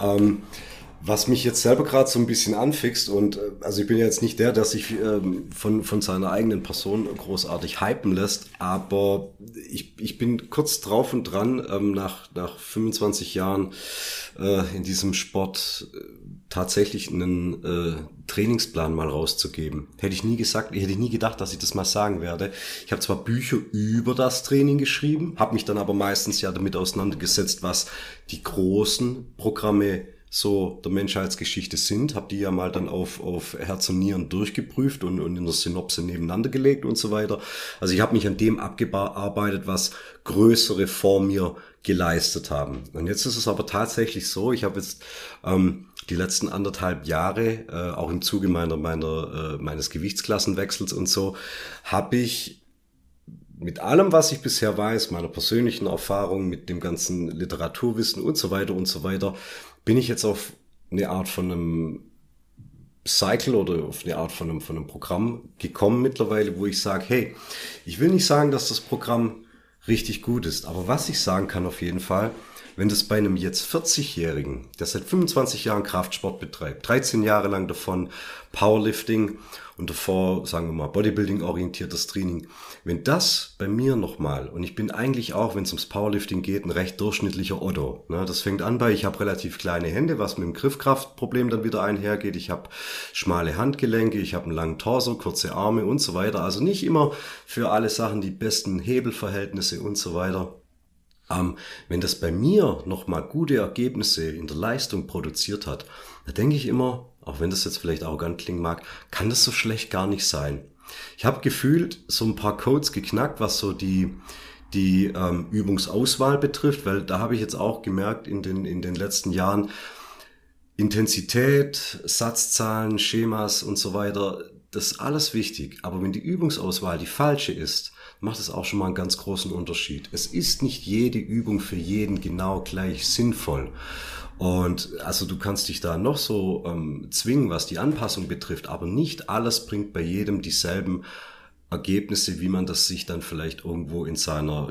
Was mich jetzt selber gerade so ein bisschen anfixt, und also ich bin ja jetzt nicht der sich von seiner eigenen Person großartig hypen lässt, aber ich bin kurz drauf und dran, nach 25 Jahren in diesem Sport tatsächlich einen Trainingsplan mal rauszugeben. Hätte ich nie gedacht, dass ich das mal sagen werde. Ich habe zwar Bücher über das Training geschrieben, habe mich dann aber meistens ja damit auseinandergesetzt, was die großen Programme so der Menschheitsgeschichte sind, habe die ja mal dann auf Herz und Nieren durchgeprüft und in der Synopse nebeneinander gelegt und so weiter. Also ich habe mich an dem abgearbeitet, was Größere vor mir geleistet haben. Und jetzt ist es aber tatsächlich so, ich habe jetzt die letzten 1,5 Jahre, auch im Zuge meines Gewichtsklassenwechsels und so, habe ich mit allem, was ich bisher weiß, meiner persönlichen Erfahrung, mit dem ganzen Literaturwissen und so weiter, bin ich jetzt auf eine Art von einem Cycle oder auf eine Art von einem Programm gekommen mittlerweile, wo ich sage, hey, ich will nicht sagen, dass das Programm richtig gut ist, aber was ich sagen kann auf jeden Fall, wenn das bei einem jetzt 40-Jährigen, der seit 25 Jahren Kraftsport betreibt, 13 Jahre lang davon Powerlifting und davor, sagen wir mal, Bodybuilding-orientiertes Training, wenn das bei mir nochmal, und ich bin eigentlich auch, wenn es ums Powerlifting geht, ein recht durchschnittlicher Otto. Ne? Das fängt an bei, ich habe relativ kleine Hände, was mit dem Griffkraftproblem dann wieder einhergeht. Ich habe schmale Handgelenke, ich habe einen langen Torso, kurze Arme und so weiter. Also nicht immer für alle Sachen die besten Hebelverhältnisse und so weiter. Wenn das bei mir nochmal gute Ergebnisse in der Leistung produziert hat, da denke ich immer, auch wenn das jetzt vielleicht arrogant klingen mag, kann das so schlecht gar nicht sein. Ich habe gefühlt so ein paar Codes geknackt, was so die Übungsauswahl betrifft, weil da habe ich jetzt auch gemerkt in den letzten Jahren, Intensität, Satzzahlen, Schemas und so weiter, das ist alles wichtig. Aber wenn die Übungsauswahl die falsche ist, macht es auch schon mal einen ganz großen Unterschied. Es ist nicht jede Übung für jeden genau gleich sinnvoll. Und also du kannst dich da noch so zwingen, was die Anpassung betrifft, aber nicht alles bringt bei jedem dieselben Ergebnisse, wie man das sich dann vielleicht irgendwo in seiner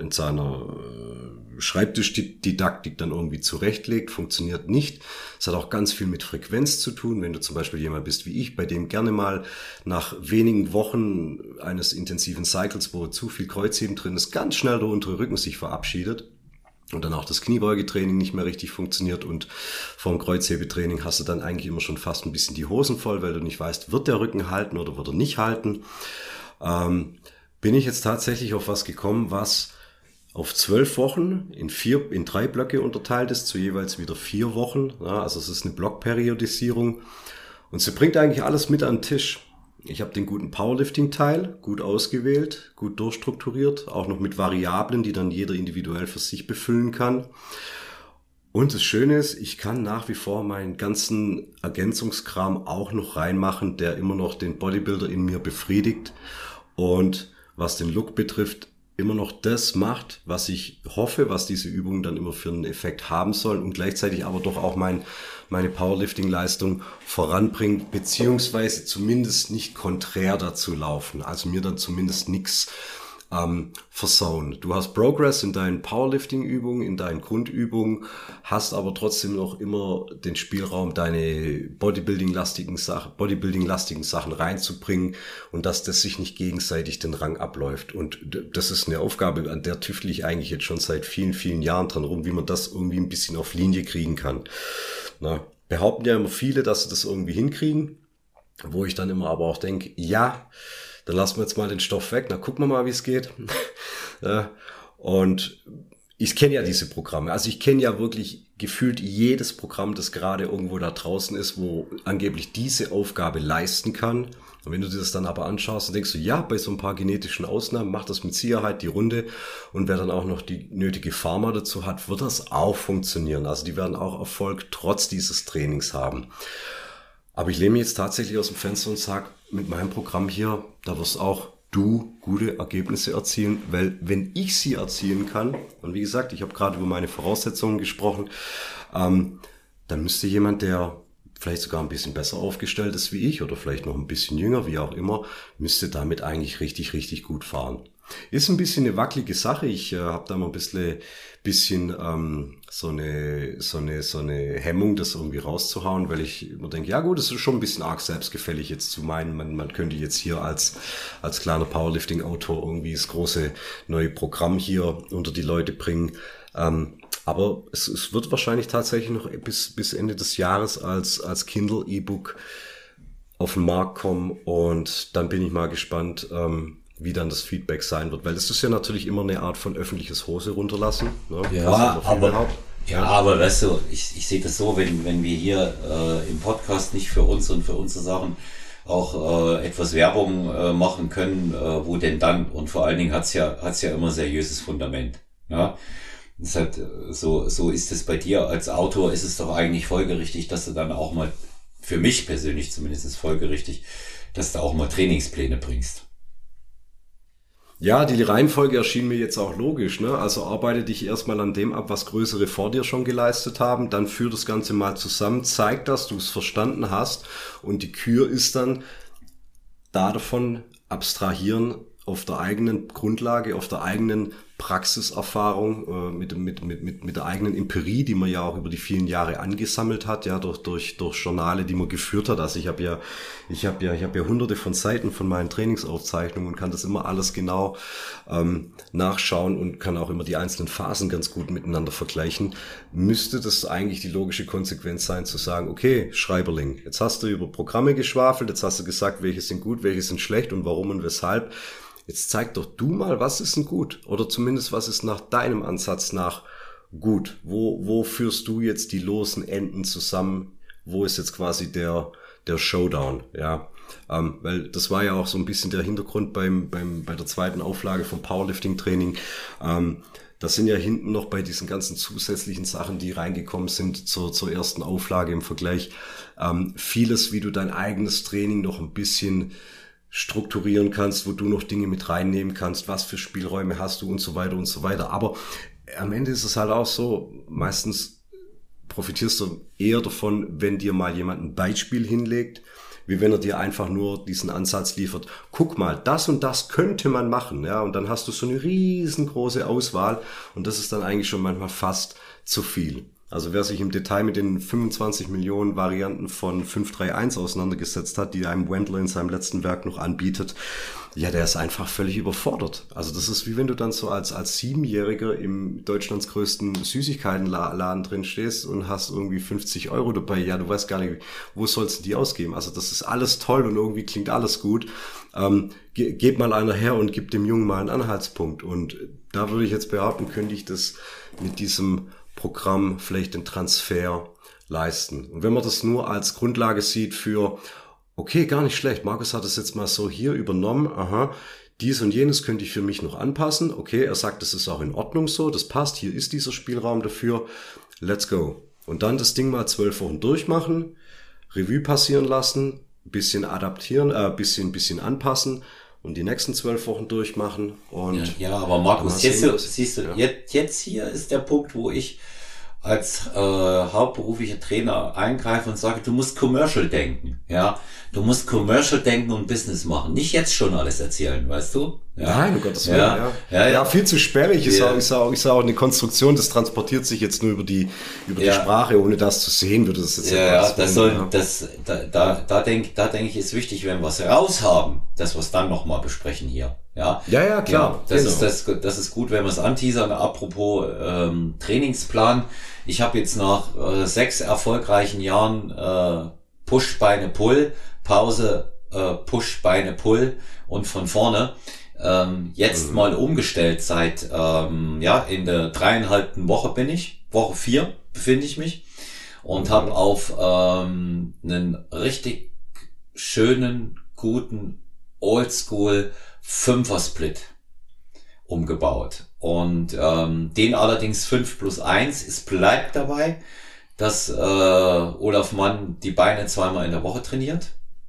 Schreibtischdidaktik dann irgendwie zurechtlegt, funktioniert nicht. Es hat auch ganz viel mit Frequenz zu tun. Wenn du zum Beispiel jemand bist wie ich, bei dem gerne mal nach wenigen Wochen eines intensiven Cycles, wo zu viel Kreuzheben drin ist, ganz schnell der untere Rücken sich verabschiedet und dann auch das Kniebeugetraining nicht mehr richtig funktioniert und vom Kreuzhebetraining hast du dann eigentlich immer schon fast ein bisschen die Hosen voll, weil du nicht weißt, wird der Rücken halten oder wird er nicht halten. Bin ich jetzt tatsächlich auf was gekommen, was auf 12 Wochen in 3 Blöcke unterteilt ist, zu jeweils wieder 4 Wochen. Ja, also es ist eine Blockperiodisierung und sie bringt eigentlich alles mit an den Tisch. Ich habe den guten Powerlifting-Teil gut ausgewählt, gut durchstrukturiert, auch noch mit Variablen, die dann jeder individuell für sich befüllen kann. Und das Schöne ist, ich kann nach wie vor meinen ganzen Ergänzungskram auch noch reinmachen, der immer noch den Bodybuilder in mir befriedigt und was den Look betrifft, immer noch das macht, was ich hoffe, was diese Übungen dann immer für einen Effekt haben sollen und gleichzeitig aber doch auch meine Powerlifting-Leistung voranbringt, beziehungsweise zumindest nicht konträr dazu laufen, also mir dann zumindest nichts versauen. Du hast Progress in deinen Powerlifting-Übungen, in deinen Grundübungen, hast aber trotzdem noch immer den Spielraum, deine Bodybuilding-lastigen Sachen reinzubringen und dass das sich nicht gegenseitig den Rang abläuft. Und das ist eine Aufgabe, an der tüftle ich eigentlich jetzt schon seit vielen, vielen Jahren dran rum, wie man das irgendwie ein bisschen auf Linie kriegen kann. Na, behaupten ja immer viele, dass sie das irgendwie hinkriegen, wo ich dann immer aber auch denke, ja, dann lassen wir jetzt mal den Stoff weg, dann gucken wir mal, wie es geht. Und ich kenne ja diese Programme. Also ich kenne ja wirklich gefühlt jedes Programm, das gerade irgendwo da draußen ist, wo angeblich diese Aufgabe leisten kann. Und wenn du dir das dann aber anschaust, dann denkst du, ja, bei so ein paar genetischen Ausnahmen macht das mit Sicherheit die Runde. Und wer dann auch noch die nötige Pharma dazu hat, wird das auch funktionieren. Also die werden auch Erfolg trotz dieses Trainings haben. Aber ich lehne mich jetzt tatsächlich aus dem Fenster und sage, mit meinem Programm hier, da wirst auch du gute Ergebnisse erzielen, weil wenn ich sie erzielen kann, und wie gesagt, ich habe gerade über meine Voraussetzungen gesprochen, dann müsste jemand, der vielleicht sogar ein bisschen besser aufgestellt ist wie ich oder vielleicht noch ein bisschen jünger, wie auch immer, müsste damit eigentlich richtig, richtig gut fahren. Ist ein bisschen eine wackelige Sache. Ich habe da mal ein bisschen so eine Hemmung, das irgendwie rauszuhauen, weil ich immer denke, ja gut, es ist schon ein bisschen arg selbstgefällig jetzt zu meinen, man könnte jetzt hier als kleiner Powerlifting-Autor irgendwie das große neue Programm hier unter die Leute bringen. Aber es wird wahrscheinlich tatsächlich noch bis Ende des Jahres als Kindle E-Book auf den Markt kommen, und dann bin ich mal gespannt, wie dann das Feedback sein wird, weil das ist ja natürlich immer eine Art von öffentliches Hose runterlassen. Ne? Ja, aber weißt du, ich sehe das so, wenn wir hier im Podcast nicht für uns und für unsere Sachen auch etwas Werbung machen können, wo denn dann? Und vor allen Dingen hat's ja immer seriöses Fundament. Ja? Das hat, so ist es bei dir als Autor, ist es doch eigentlich folgerichtig, dass du dann auch mal, für mich persönlich zumindest ist folgerichtig, dass du auch mal Trainingspläne bringst. Ja, die Reihenfolge erschien mir jetzt auch logisch, ne? Also arbeite dich erstmal an dem ab, was Größere vor dir schon geleistet haben, dann führ das Ganze mal zusammen, zeig, dass du es verstanden hast, und die Kür ist dann davon abstrahieren, auf der eigenen Grundlage, auf der eigenen Praxiserfahrung, mit der eigenen Empirie, die man ja auch über die vielen Jahre angesammelt hat, ja, durch Journale, die man geführt hat. Also ich habe ja hunderte von Seiten von meinen Trainingsaufzeichnungen und kann das immer alles genau nachschauen und kann auch immer die einzelnen Phasen ganz gut miteinander vergleichen. Müsste das eigentlich die logische Konsequenz sein, zu sagen, okay, Schreiberling, jetzt hast du über Programme geschwafelt, jetzt hast du gesagt, welche sind gut, welche sind schlecht und warum und weshalb. Jetzt zeig doch du mal, was ist denn gut? Oder zumindest, was ist nach deinem Ansatz nach gut? Wo führst du jetzt die losen Enden zusammen? Wo ist jetzt quasi der Showdown? Ja, weil das war ja auch so ein bisschen der Hintergrund bei der zweiten Auflage vom Powerlifting-Training. Das sind ja hinten noch bei diesen ganzen zusätzlichen Sachen, die reingekommen sind zur ersten Auflage im Vergleich, vieles, wie du dein eigenes Training noch ein bisschen strukturieren kannst, wo du noch Dinge mit reinnehmen kannst, was für Spielräume hast du und so weiter und so weiter. Aber am Ende ist es halt auch so, meistens profitierst du eher davon, wenn dir mal jemand ein Beispiel hinlegt, wie wenn er dir einfach nur diesen Ansatz liefert. Guck mal, das und das könnte man machen, ja, und dann hast du so eine riesengroße Auswahl, und das ist dann eigentlich schon manchmal fast zu viel. Also wer sich im Detail mit den 25 Millionen Varianten von 531 auseinandergesetzt hat, die einem Wendler in seinem letzten Werk noch anbietet, ja, der ist einfach völlig überfordert. Also das ist wie wenn du dann so als Siebenjähriger im Deutschlands größten Süßigkeitenladen drin stehst und hast irgendwie 50 € dabei. Ja, du weißt gar nicht, wo sollst du die ausgeben? Also das ist alles toll und irgendwie klingt alles gut. Geht mal einer her und gibt dem Jungen mal einen Anhaltspunkt. Und da würde ich jetzt behaupten, könnte ich das mit diesem Programm vielleicht den Transfer leisten. Und wenn man das nur als Grundlage sieht für, okay, gar nicht schlecht, Markus hat es jetzt mal so hier übernommen, aha, dies und jenes könnte ich für mich noch anpassen, okay, er sagt, das ist auch in Ordnung so, das passt, hier ist dieser Spielraum dafür, let's go. Und dann das Ding mal 12 Wochen durchmachen, Revue passieren lassen, bisschen adaptieren, bisschen anpassen, und die nächsten 12 Wochen durchmachen. Und ja, aber Markus, siehst du, ja. Jetzt hier ist der Punkt, wo ich als hauptberuflicher Trainer eingreife und sage, du musst Commercial denken. Ja, du musst Commercial denken und Business machen. Nicht jetzt schon alles erzählen, weißt du? Ja. Nein, um Gottes Willen. Ja, viel zu sperrig. Ich sag auch eine Konstruktion, das transportiert sich jetzt nur über die Sprache, ohne das zu sehen, würde das jetzt da denke ich, ist wichtig, wenn wir es raushaben, dass wir es dann nochmal besprechen hier. Ja, klar. Ja, das ist gut, wenn wir es anteasern. Apropos Trainingsplan. Ich habe jetzt nach 6 erfolgreichen Jahren Push, Beine, Pull, Pause, Push, Beine, Pull und von vorne jetzt mal umgestellt seit in der 3,5. Woche bin ich, Woche 4 befinde ich mich, und habe auf einen richtig schönen, guten Oldschool 5er-Split umgebaut. Und den allerdings 5+1. Es bleibt dabei, dass Olaf Mann die Beine 2-mal in der Woche trainiert.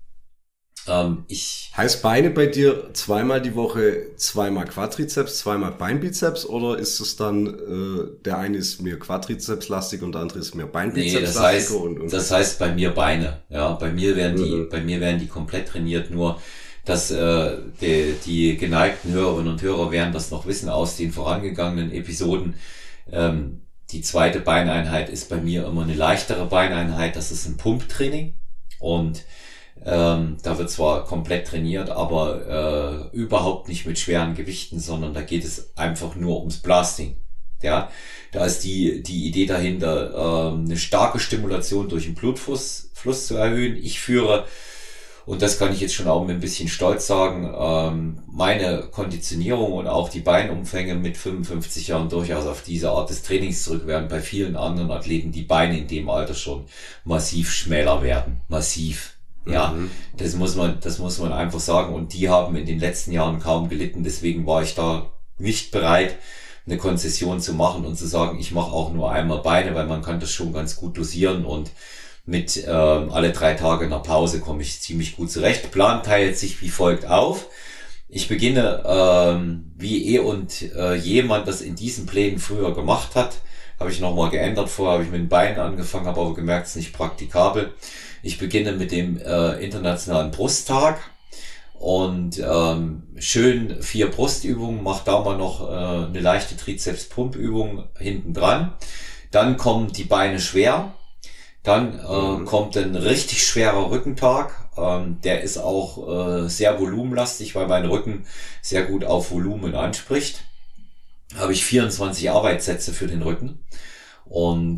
Heißt Beine bei dir 2-mal die Woche, 2-mal Quadrizeps, 2-mal Beinbizeps, oder ist es dann, der eine ist mehr Quadrizepslastig und der andere ist mehr Beinbizepslastig? Nee, das heißt bei mir Beine. Ja, bei mir werden die komplett trainiert, nur dass die geneigten Hörerinnen und Hörer werden das noch wissen aus den vorangegangenen Episoden. Die zweite Beineinheit ist bei mir immer eine leichtere Beineinheit. Das ist ein Pumptraining, und da wird zwar komplett trainiert, aber überhaupt nicht mit schweren Gewichten, sondern da geht es einfach nur ums Blasting. Ja, da ist die Idee dahinter, eine starke Stimulation durch den Blutfluss zu erhöhen. Ich führe, und das kann ich jetzt schon auch mit ein bisschen Stolz sagen, meine Konditionierung und auch die Beinumfänge mit 55 Jahren durchaus auf diese Art des Trainings zurück, während bei vielen anderen Athleten die Beine in dem Alter schon massiv schmäler werden. Massiv. Ja, das muss man einfach sagen. Und die haben in den letzten Jahren kaum gelitten. Deswegen war ich da nicht bereit, eine Konzession zu machen und zu sagen, ich mache auch nur einmal Beine, weil man kann das schon ganz gut dosieren und mit alle 3 Tage einer Pause komme ich ziemlich gut zurecht. Plan teilt sich wie folgt auf. Ich beginne, wie jemand das in diesen Plänen früher gemacht hat, habe ich nochmal geändert. Vorher habe ich mit den Beinen angefangen, habe aber gemerkt, es ist nicht praktikabel. Ich beginne mit dem internationalen Brusttag und schön 4 Brustübungen, mache da mal noch eine leichte Trizeps-Pump-Übung hinten dran. Dann kommen die Beine schwer. Dann kommt ein richtig schwerer Rückentag. Der ist auch sehr volumenlastig, weil mein Rücken sehr gut auf Volumen anspricht. Habe ich 24 Arbeitssätze für den Rücken und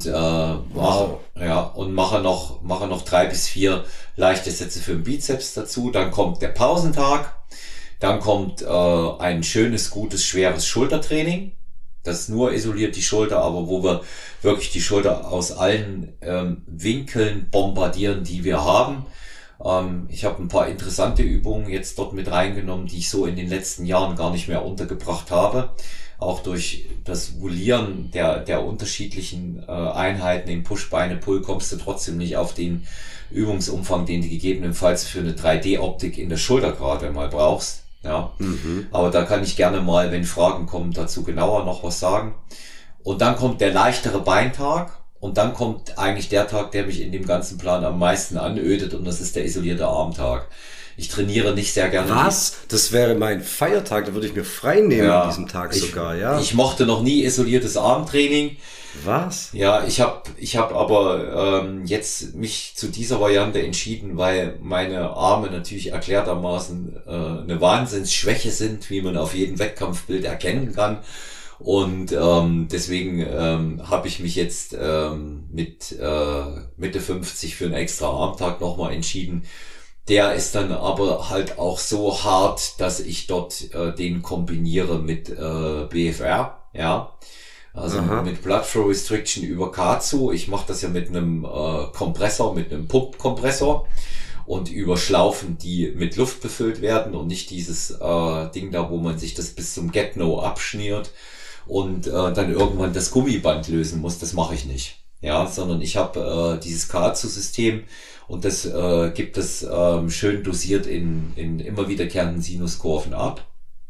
mache noch 3 bis 4 leichte Sätze für den Bizeps dazu. Dann kommt der Pausentag. Dann kommt ein schönes, gutes, schweres Schultertraining. Das ist nur isoliert die Schulter, aber wo wir wirklich die Schulter aus allen Winkeln bombardieren, die wir haben. Ich habe ein paar interessante Übungen jetzt dort mit reingenommen, die ich so in den letzten Jahren gar nicht mehr untergebracht habe. Auch durch das Volieren der unterschiedlichen Einheiten im Push-Beine-Pull kommst du trotzdem nicht auf den Übungsumfang, den du gegebenenfalls für eine 3D-Optik in der Schulter gerade mal brauchst. Ja, aber da kann ich gerne mal, wenn Fragen kommen, dazu genauer noch was sagen. Und dann kommt der leichtere Beintag und dann kommt eigentlich der Tag, der mich in dem ganzen Plan am meisten anödet, und das ist der isolierte Armtag. Ich trainiere nicht sehr gerne. Was? Das wäre mein Feiertag, da würde ich mir frei nehmen an diesem Tag sogar, ja. Ich mochte noch nie isoliertes Armtraining. Was? Ja, ich hab aber jetzt mich zu dieser Variante entschieden, weil meine Arme natürlich erklärtermaßen eine Wahnsinnsschwäche sind, wie man auf jedem Wettkampfbild erkennen kann. Und deswegen habe ich mich jetzt mit Mitte 50 für einen extra Armtag nochmal entschieden. Der ist dann aber halt auch so hart, dass ich dort den kombiniere mit BFR, ja. Also mit Blood Flow Restriction über K2. Ich mache das ja mit einem Kompressor, mit einem Pumpkompressor und über Schlaufen, die mit Luft befüllt werden und nicht dieses Ding da, wo man sich das bis zum Get-No abschnürt und dann irgendwann das Gummiband lösen muss. Das mache ich nicht. Ja, sondern ich habe dieses K2-System und das gibt es schön dosiert in immer wiederkehrenden Sinuskurven ab.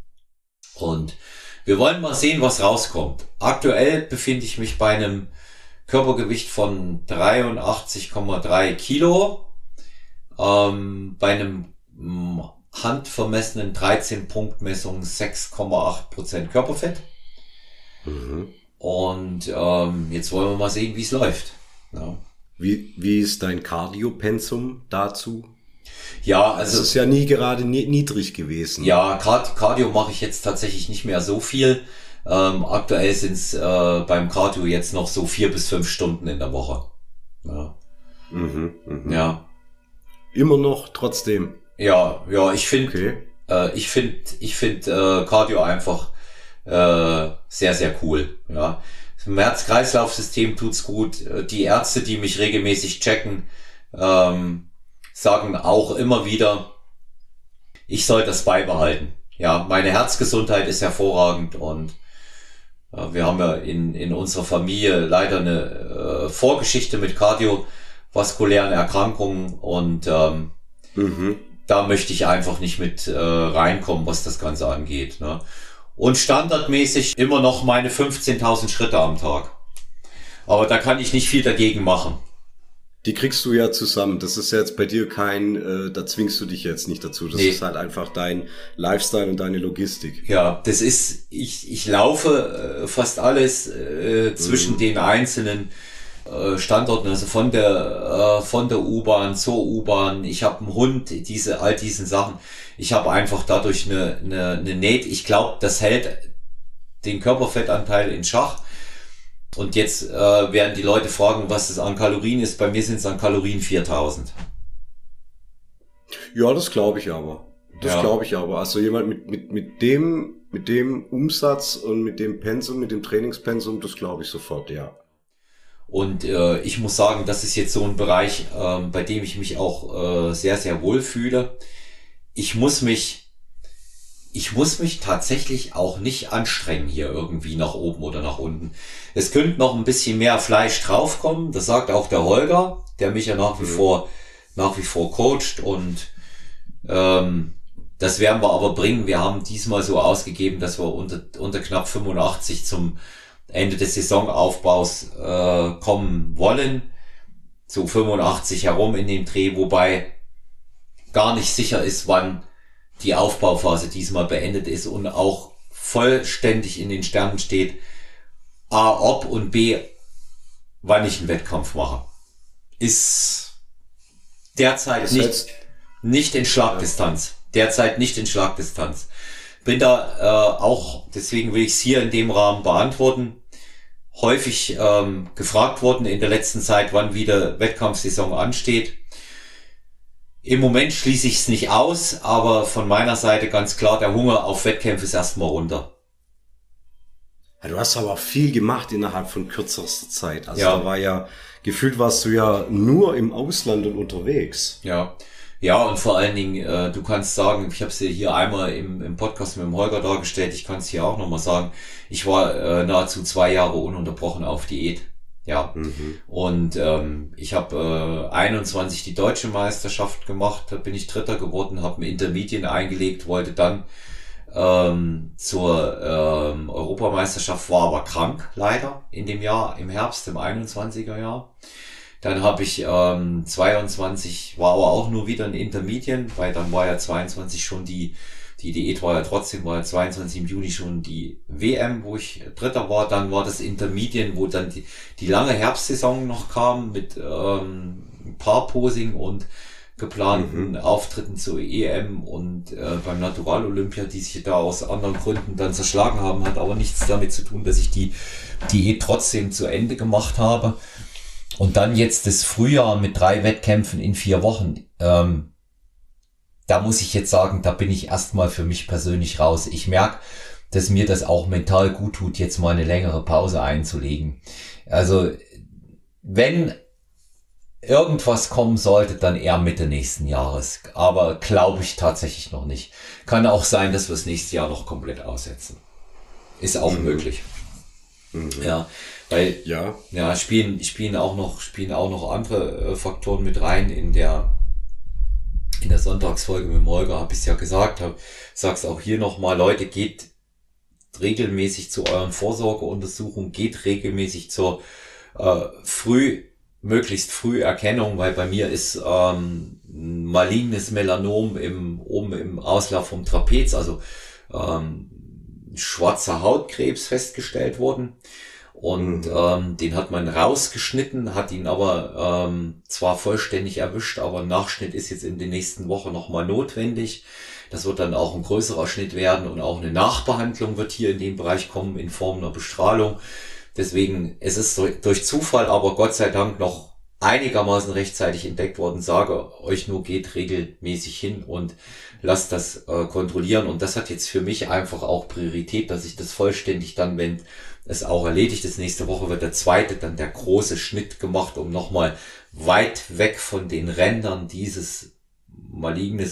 Und wir wollen mal sehen, was rauskommt. Aktuell befinde ich mich bei einem Körpergewicht von 83,3 Kilo, bei einem handvermessenen 13-Punkt-Messung 6,8% Körperfett. Und jetzt wollen wir mal sehen, wie es läuft. Ja. Wie ist dein Cardio-Pensum dazu? Ja, also es ist ja nie gerade niedrig gewesen. Ja, Cardio mache ich jetzt tatsächlich nicht mehr so viel. Aktuell sind es beim Cardio jetzt noch so 4 bis 5 Stunden in der Woche. Ja. Ja. Immer noch trotzdem. Ja, ich finde, ich finde Cardio einfach sehr, sehr cool. Ja. Im Herz-Kreislauf-System tut's gut. Die Ärzte, die mich regelmäßig checken, sagen auch immer wieder, ich soll das beibehalten. Ja, meine Herzgesundheit ist hervorragend und wir haben ja in unserer Familie leider eine Vorgeschichte mit kardiovaskulären Erkrankungen und da möchte ich einfach nicht mit reinkommen, was das Ganze angeht. Ne? Und standardmäßig immer noch meine 15.000 Schritte am Tag. Aber da kann ich nicht viel dagegen machen. Die kriegst du ja zusammen. Das ist jetzt bei dir kein, da zwingst du dich jetzt nicht dazu. Das ist halt einfach dein Lifestyle und deine Logistik. Ja, das ist, ich laufe fast alles zwischen den einzelnen Standorten, also von der U-Bahn zur U-Bahn. Ich habe einen Hund, all diesen Sachen. Ich habe einfach dadurch eine Näht. Ich glaube, das hält den Körperfettanteil in Schach. Und jetzt werden die Leute fragen, was es an Kalorien ist. Bei mir sind es an Kalorien 4000. Ja, das glaube ich aber. Also jemand mit dem Umsatz und mit dem Pensum, mit dem Trainingspensum, das glaube ich sofort, ja. Und ich muss sagen, das ist jetzt so ein Bereich, bei dem ich mich auch sehr, sehr wohl fühle. Ich muss mich tatsächlich auch nicht anstrengen hier irgendwie nach oben oder nach unten. Es könnte noch ein bisschen mehr Fleisch draufkommen. Das sagt auch der Holger, der mich ja nach wie vor coacht, und das werden wir aber bringen. Wir haben diesmal so ausgegeben, dass wir unter knapp 85 zum Ende des Saisonaufbaus kommen wollen. So 85 herum in dem Dreh, wobei gar nicht sicher ist, wann die Aufbauphase diesmal beendet ist und auch vollständig in den Sternen steht, A, ob, und B, wann ich einen Wettkampf mache. Ist derzeit nicht in Schlagdistanz. Bin da auch, deswegen will ich es hier in dem Rahmen beantworten, häufig gefragt worden in der letzten Zeit, wann wieder Wettkampfsaison ansteht. Im Moment schließe ich es nicht aus, aber von meiner Seite ganz klar, der Hunger auf Wettkämpfe ist erstmal runter. Ja, du hast aber auch viel gemacht innerhalb von kürzester Zeit. Also ja. Da war ja, gefühlt warst du ja nur im Ausland und unterwegs. Ja, und vor allen Dingen, du kannst sagen, ich habe es dir hier einmal im Podcast mit dem Holger dargestellt, ich kann es hier auch nochmal sagen, ich war nahezu 2 Jahre ununterbrochen auf Diät. Ja, und ich habe 21 die deutsche Meisterschaft gemacht, da bin ich Dritter geworden, habe ein Intermediate eingelegt, wollte dann zur Europameisterschaft, war aber krank leider in dem Jahr, im Herbst, im 21er Jahr. Dann habe ich 22, war aber auch nur wieder ein Intermediate, weil dann war ja 22 schon die Diät war ja trotzdem, war ja 22 im Juni schon die WM, wo ich Dritter war. Dann war das Intermediate, wo dann die lange Herbstsaison noch kam mit Paarposing und geplanten Auftritten zur EM und beim Natural Olympia, die sich da aus anderen Gründen dann zerschlagen haben, hat aber nichts damit zu tun, dass ich die Diät trotzdem zu Ende gemacht habe. Und dann jetzt das Frühjahr mit 3 Wettkämpfen in 4 Wochen. Da muss ich jetzt sagen, da bin ich erstmal für mich persönlich raus. Ich merke, dass mir das auch mental gut tut, jetzt mal eine längere Pause einzulegen. Also, wenn irgendwas kommen sollte, dann eher Mitte nächsten Jahres. Aber glaube ich tatsächlich noch nicht. Kann auch sein, dass wir es nächstes Jahr noch komplett aussetzen. Ist auch möglich. Ja, weil spielen auch noch andere Faktoren mit rein. In der Sonntagsfolge mit dem Holger habe ich es ja gesagt, sag's auch hier nochmal, Leute, geht regelmäßig zu euren Vorsorgeuntersuchungen, geht regelmäßig zur möglichst früh Erkennung, weil bei mir ist malignes Melanom oben im Auslauf vom Trapez, also schwarzer Hautkrebs festgestellt worden. Und den hat man rausgeschnitten, hat ihn aber zwar vollständig erwischt, aber ein Nachschnitt ist jetzt in den nächsten Wochen nochmal notwendig. Das wird dann auch ein größerer Schnitt werden und auch eine Nachbehandlung wird hier in dem Bereich kommen in Form einer Bestrahlung. Deswegen, es ist durch Zufall, aber Gott sei Dank noch einigermaßen rechtzeitig entdeckt worden. Sage euch nur, geht regelmäßig hin und lasst das kontrollieren. Und das hat jetzt für mich einfach auch Priorität, dass ich das vollständig dann, wenn es auch erledigt ist, nächste Woche wird dann der große Schnitt gemacht, um nochmal weit weg von den Rändern dieses malignen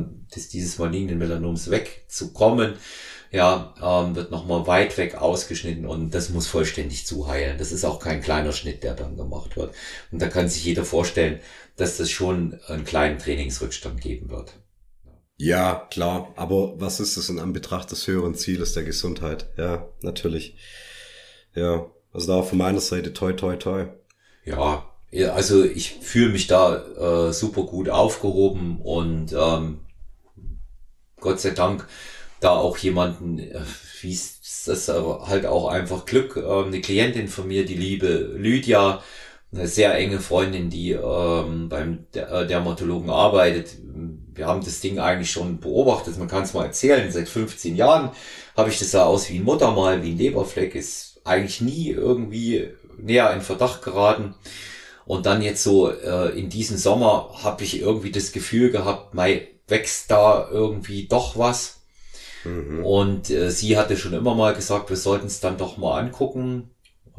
Melanoms wegzukommen. Ja, wird nochmal weit weg ausgeschnitten und das muss vollständig zuheilen. Das ist auch kein kleiner Schnitt, der dann gemacht wird. Und da kann sich jeder vorstellen, dass das schon einen kleinen Trainingsrückstand geben wird. Ja, klar. Aber was ist das in Anbetracht des höheren Zieles der Gesundheit? Ja, natürlich. Ja, also da von meiner Seite toi, toi, toi. Ja, also ich fühle mich da super gut aufgehoben und Gott sei Dank da auch jemanden, wie ist das halt auch einfach Glück, eine Klientin von mir, die liebe Lydia, eine sehr enge Freundin, die beim Dermatologen arbeitet. Wir haben das Ding eigentlich schon beobachtet, man kann es mal erzählen, seit 15 Jahren habe ich das, sah aus wie ein Muttermal, wie ein Leberfleck, ist eigentlich nie irgendwie näher in Verdacht geraten. Und dann jetzt so in diesem Sommer habe ich irgendwie das Gefühl gehabt, wächst da irgendwie doch was. Und sie hatte schon immer mal gesagt, wir sollten es dann doch mal angucken.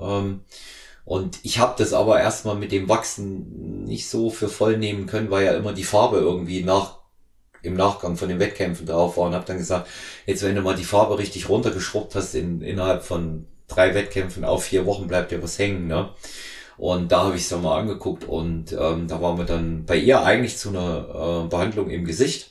Und ich habe das aber erstmal mit dem Wachsen nicht so für voll nehmen können, weil ja immer die Farbe irgendwie im Nachgang von den Wettkämpfen drauf war, und habe dann gesagt, jetzt wenn du mal die Farbe richtig runtergeschrubbt hast, innerhalb von 3 Wettkämpfen auf 4 Wochen bleibt ja was hängen, ne? Und da habe ich es dann mal angeguckt, und da waren wir dann bei ihr eigentlich zu einer Behandlung im Gesicht,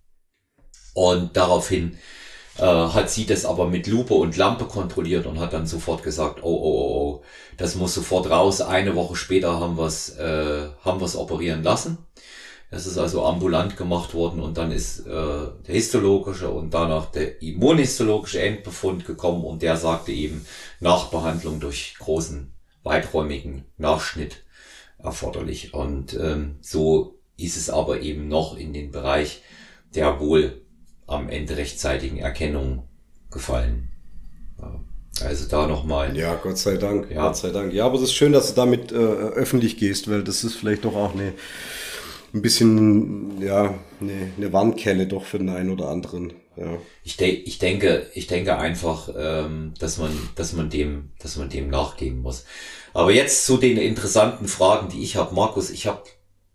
und daraufhin hat sie das aber mit Lupe und Lampe kontrolliert und hat dann sofort gesagt, oh, das muss sofort raus. Eine Woche später haben wir es operieren lassen. Das ist also ambulant gemacht worden, und dann ist der histologische und danach der immunhistologische Endbefund gekommen, und der sagte eben Nachbehandlung durch großen, weiträumigen Nachschnitt erforderlich. Und so ist es aber eben noch in den Bereich der wohl am Ende rechtzeitigen Erkennung gefallen. Also da nochmal. Ja, Gott sei Dank, ja. Gott sei Dank. Ja, aber es ist schön, dass du damit öffentlich gehst, weil das ist vielleicht doch auch ein bisschen, ja, eine Warnkelle doch für den einen oder anderen. Ja. Ich denke einfach, dass man dem nachgehen muss. Aber jetzt zu den interessanten Fragen, die ich habe. Markus, ich habe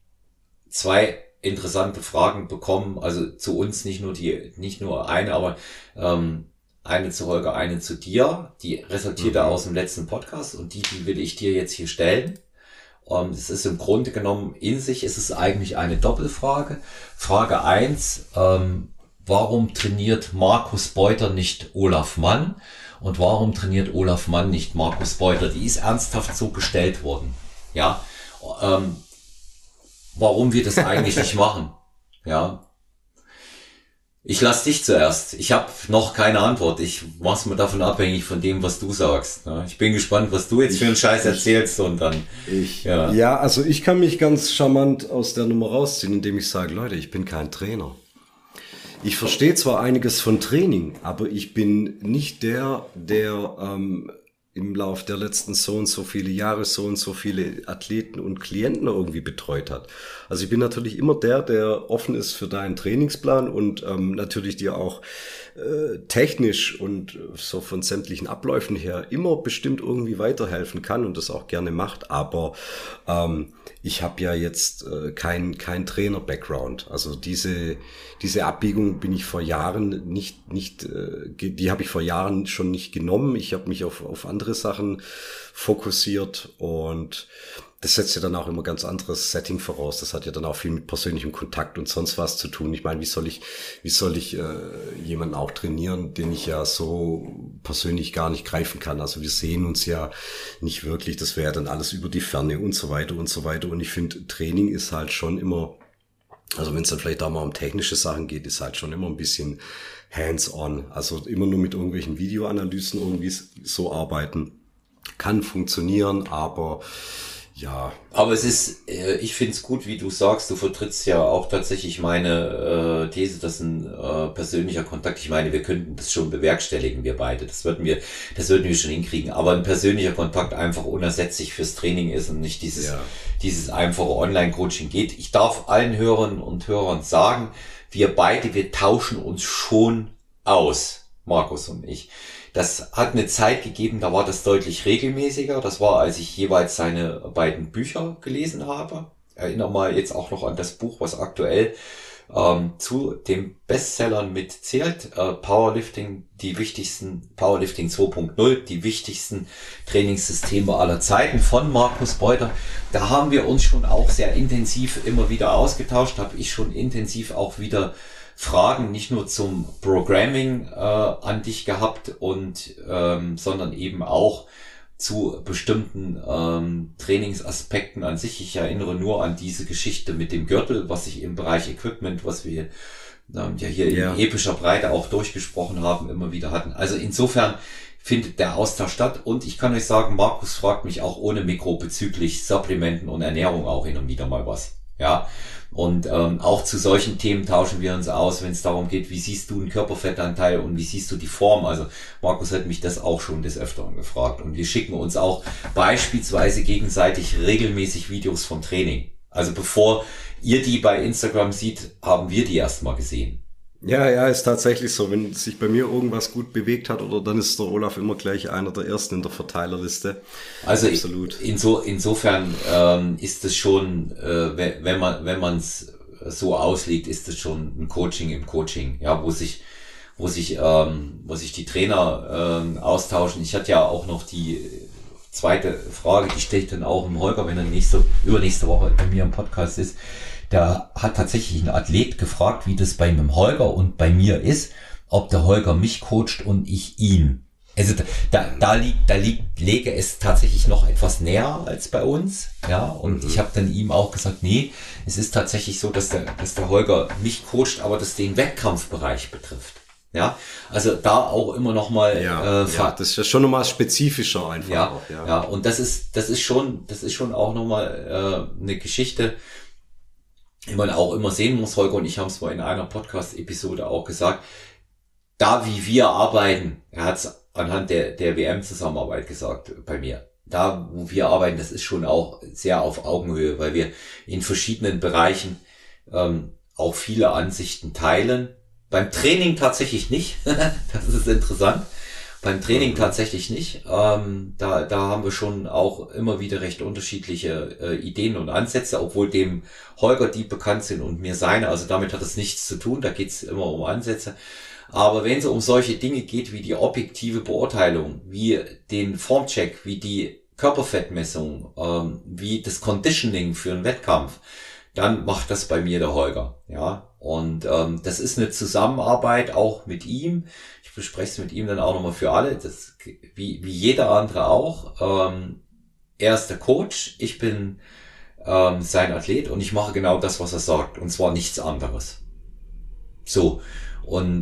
2 interessante Fragen bekommen, also zu uns, nicht nur eine, aber eine zu Holger, eine zu dir, die resultierte aus dem letzten Podcast, und die will ich dir jetzt hier stellen. Es ist im Grunde genommen es ist eigentlich eine Doppelfrage. Frage 1, warum trainiert Markus Beuter nicht Olaf Mann, und warum trainiert Olaf Mann nicht Markus Beuter? Die ist ernsthaft so gestellt worden. Ja, warum wir das eigentlich nicht machen. Ja. Ich lass dich zuerst. Ich habe noch keine Antwort. Ich mach's mir davon abhängig von dem, was du sagst. Ich bin gespannt, was du jetzt für einen Scheiß erzählst, und dann. Ja, also ich kann mich ganz charmant aus der Nummer rausziehen, indem ich sage, Leute, ich bin kein Trainer. Ich verstehe zwar einiges von Training, aber ich bin nicht der im Lauf der letzten so und so viele Jahre so und so viele Athleten und Klienten irgendwie betreut hat. Also ich bin natürlich immer der offen ist für deinen Trainingsplan und natürlich dir auch technisch und so von sämtlichen Abläufen her immer bestimmt irgendwie weiterhelfen kann und das auch gerne macht. Aber ich habe ja jetzt kein Trainer-Background. Also diese Abbiegung bin ich vor Jahren die habe ich vor Jahren schon nicht genommen. Ich habe mich auf andere Sachen fokussiert, und das setzt ja dann auch immer ganz anderes Setting voraus. Das hat ja dann auch viel mit persönlichem Kontakt und sonst was zu tun. Ich meine, wie soll ich jemanden auch trainieren, den ich ja so persönlich gar nicht greifen kann? Also wir sehen uns ja nicht wirklich. Das wäre dann alles über die Ferne und so weiter und so weiter. Und ich finde, Training ist halt schon immer, also wenn es dann vielleicht auch mal um technische Sachen geht, ist halt schon immer ein bisschen hands-on. Also immer nur mit irgendwelchen Videoanalysen irgendwie so arbeiten. Kann funktionieren, aber ja. Aber ich finde es gut, wie du sagst, du vertrittst ja auch tatsächlich meine These, dass ein persönlicher Kontakt, ich meine, wir könnten das schon bewerkstelligen, wir beide, das würden wir schon hinkriegen, aber ein persönlicher Kontakt einfach unersetzlich fürs Training ist und nicht dieses einfache Online-Coaching geht. Ich darf allen Hörern und Hörern sagen, wir tauschen uns schon aus, Markus und ich. Das hat eine Zeit gegeben, da war das deutlich regelmäßiger. Das war, als ich jeweils seine beiden Bücher gelesen habe. Erinnere mal jetzt auch noch an das Buch, was aktuell zu den Bestsellern mitzählt. Powerlifting 2.0, die wichtigsten Trainingssysteme aller Zeiten von Markus Beuter. Da haben wir uns schon auch sehr intensiv immer wieder ausgetauscht. Habe ich schon intensiv auch wieder Fragen nicht nur zum Programming an dich gehabt sondern eben auch zu bestimmten Trainingsaspekten an sich. Ich erinnere nur an diese Geschichte mit dem Gürtel, was ich im Bereich Equipment, was wir hier in epischer Breite auch durchgesprochen haben, immer wieder hatten. Also insofern findet der Austausch statt, und ich kann euch sagen, Markus fragt mich auch ohne Mikro bezüglich Supplementen und Ernährung auch hin und wieder mal was. Ja, und auch zu solchen Themen tauschen wir uns aus, wenn es darum geht, wie siehst du den Körperfettanteil und wie siehst du die Form. Also Markus hat mich das auch schon des Öfteren gefragt. Und wir schicken uns auch beispielsweise gegenseitig regelmäßig Videos vom Training. Also bevor ihr die bei Instagram seht, haben wir die erstmal gesehen. Ja, ist tatsächlich so. Wenn sich bei mir irgendwas gut bewegt hat, oder dann ist der Olaf immer gleich einer der ersten in der Verteilerliste. Also absolut. Insofern ist es schon, wenn man es so auslegt, ist es schon ein Coaching im Coaching, ja, wo sich die Trainer austauschen. Ich hatte ja auch noch die zweite Frage, die stelle ich dann auch im Holger, wenn er übernächste Woche bei mir im Podcast ist. Da hat tatsächlich ein Athlet gefragt, wie das bei dem Holger und bei mir ist, ob der Holger mich coacht und ich ihn. Also lege es tatsächlich noch etwas näher als bei uns, ja, und ich habe dann ihm auch gesagt, nee, es ist tatsächlich so, dass der Holger mich coacht, aber das den Wettkampfbereich betrifft. Ja, also da auch immer noch mal das ist ja schon nochmal spezifischer einfach. Ja, und das ist schon auch nochmal eine Geschichte, die man auch immer sehen muss. Holger und ich haben es mal in einer Podcast-Episode auch gesagt, da wie wir arbeiten, er hat es anhand der WM-Zusammenarbeit gesagt bei mir, da wo wir arbeiten, das ist schon auch sehr auf Augenhöhe, weil wir in verschiedenen Bereichen auch viele Ansichten teilen. Beim Training tatsächlich nicht, das ist interessant. Beim Training tatsächlich nicht. Da haben wir schon auch immer wieder recht unterschiedliche Ideen und Ansätze, obwohl dem Holger die bekannt sind und mir seine. Also damit hat es nichts zu tun, da geht es immer um Ansätze. Aber wenn es um solche Dinge geht wie die objektive Beurteilung, wie den Formcheck, wie die Körperfettmessung, wie das Conditioning für einen Wettkampf, dann macht das bei mir der Holger. Ja, und das ist eine Zusammenarbeit auch mit ihm. Ich bespreche es mit ihm dann auch nochmal für alle, das wie jeder andere auch. Er ist der Coach, ich bin sein Athlet und ich mache genau das, was er sagt, und zwar nichts anderes. So, und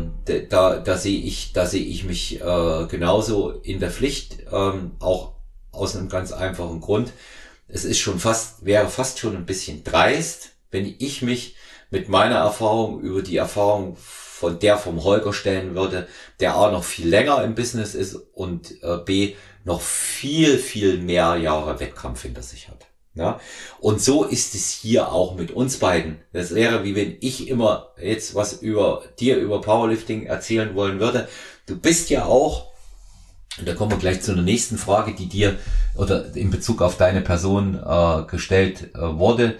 da sehe ich mich genauso in der Pflicht, auch aus einem ganz einfachen Grund. Es ist wäre fast schon ein bisschen dreist, wenn ich mich mit meiner Erfahrung über die Erfahrung vom Holger stellen würde, der A noch viel länger im Business ist und B noch viel, viel mehr Jahre Wettkampf hinter sich hat. Ja? Und so ist es hier auch mit uns beiden. Das wäre, wie wenn ich immer jetzt was über Powerlifting erzählen wollen würde. Du bist ja auch, und da kommen wir gleich zu einer nächsten Frage, die dir oder in Bezug auf deine Person gestellt wurde.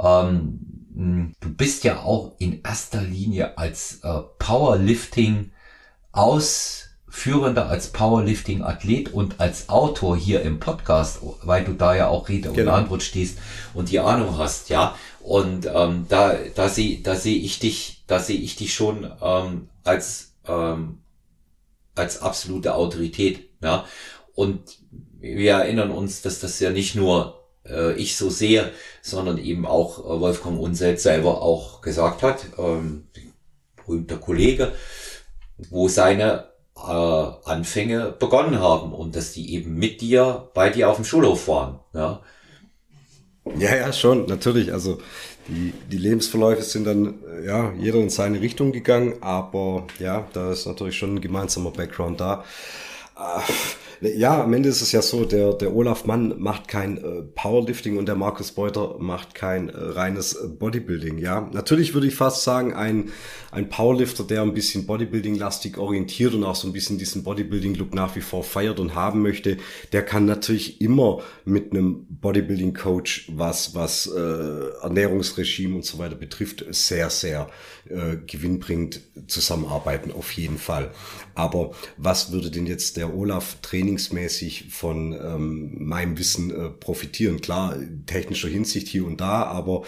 Du bist ja auch in erster Linie als Powerlifting Ausführender, als Powerlifting-Athlet und als Autor hier im Podcast, weil du da ja auch Rede und Antwort stehst und die Ahnung hast, ja. Und da sehe ich dich schon als absolute Autorität, ja. Und wir erinnern uns, dass das ja nicht nur ich so sehe, sondern eben auch Wolfgang Unseld selber auch gesagt hat, berühmter Kollege, wo seine Anfänge begonnen haben und dass die eben bei dir auf dem Schulhof waren. Ja, ja, schon, natürlich. Also die Lebensverläufe sind dann, jeder in seine Richtung gegangen, aber ja, da ist natürlich schon ein gemeinsamer Background da. Ja, am Ende ist es ja so, der Olaf Mann macht kein Powerlifting und der Markus Beuter macht kein reines Bodybuilding, ja. Natürlich würde ich fast sagen, ein Powerlifter, der ein bisschen Bodybuilding-lastig orientiert und auch so ein bisschen diesen Bodybuilding-Look nach wie vor feiert und haben möchte, der kann natürlich immer mit einem Bodybuilding-Coach, was Ernährungsregime und so weiter betrifft, sehr, sehr gewinnbringend zusammenarbeiten, auf jeden Fall. Aber was würde denn jetzt der Olaf trainingsmäßig von meinem Wissen profitieren? Klar, technischer Hinsicht hier und da, aber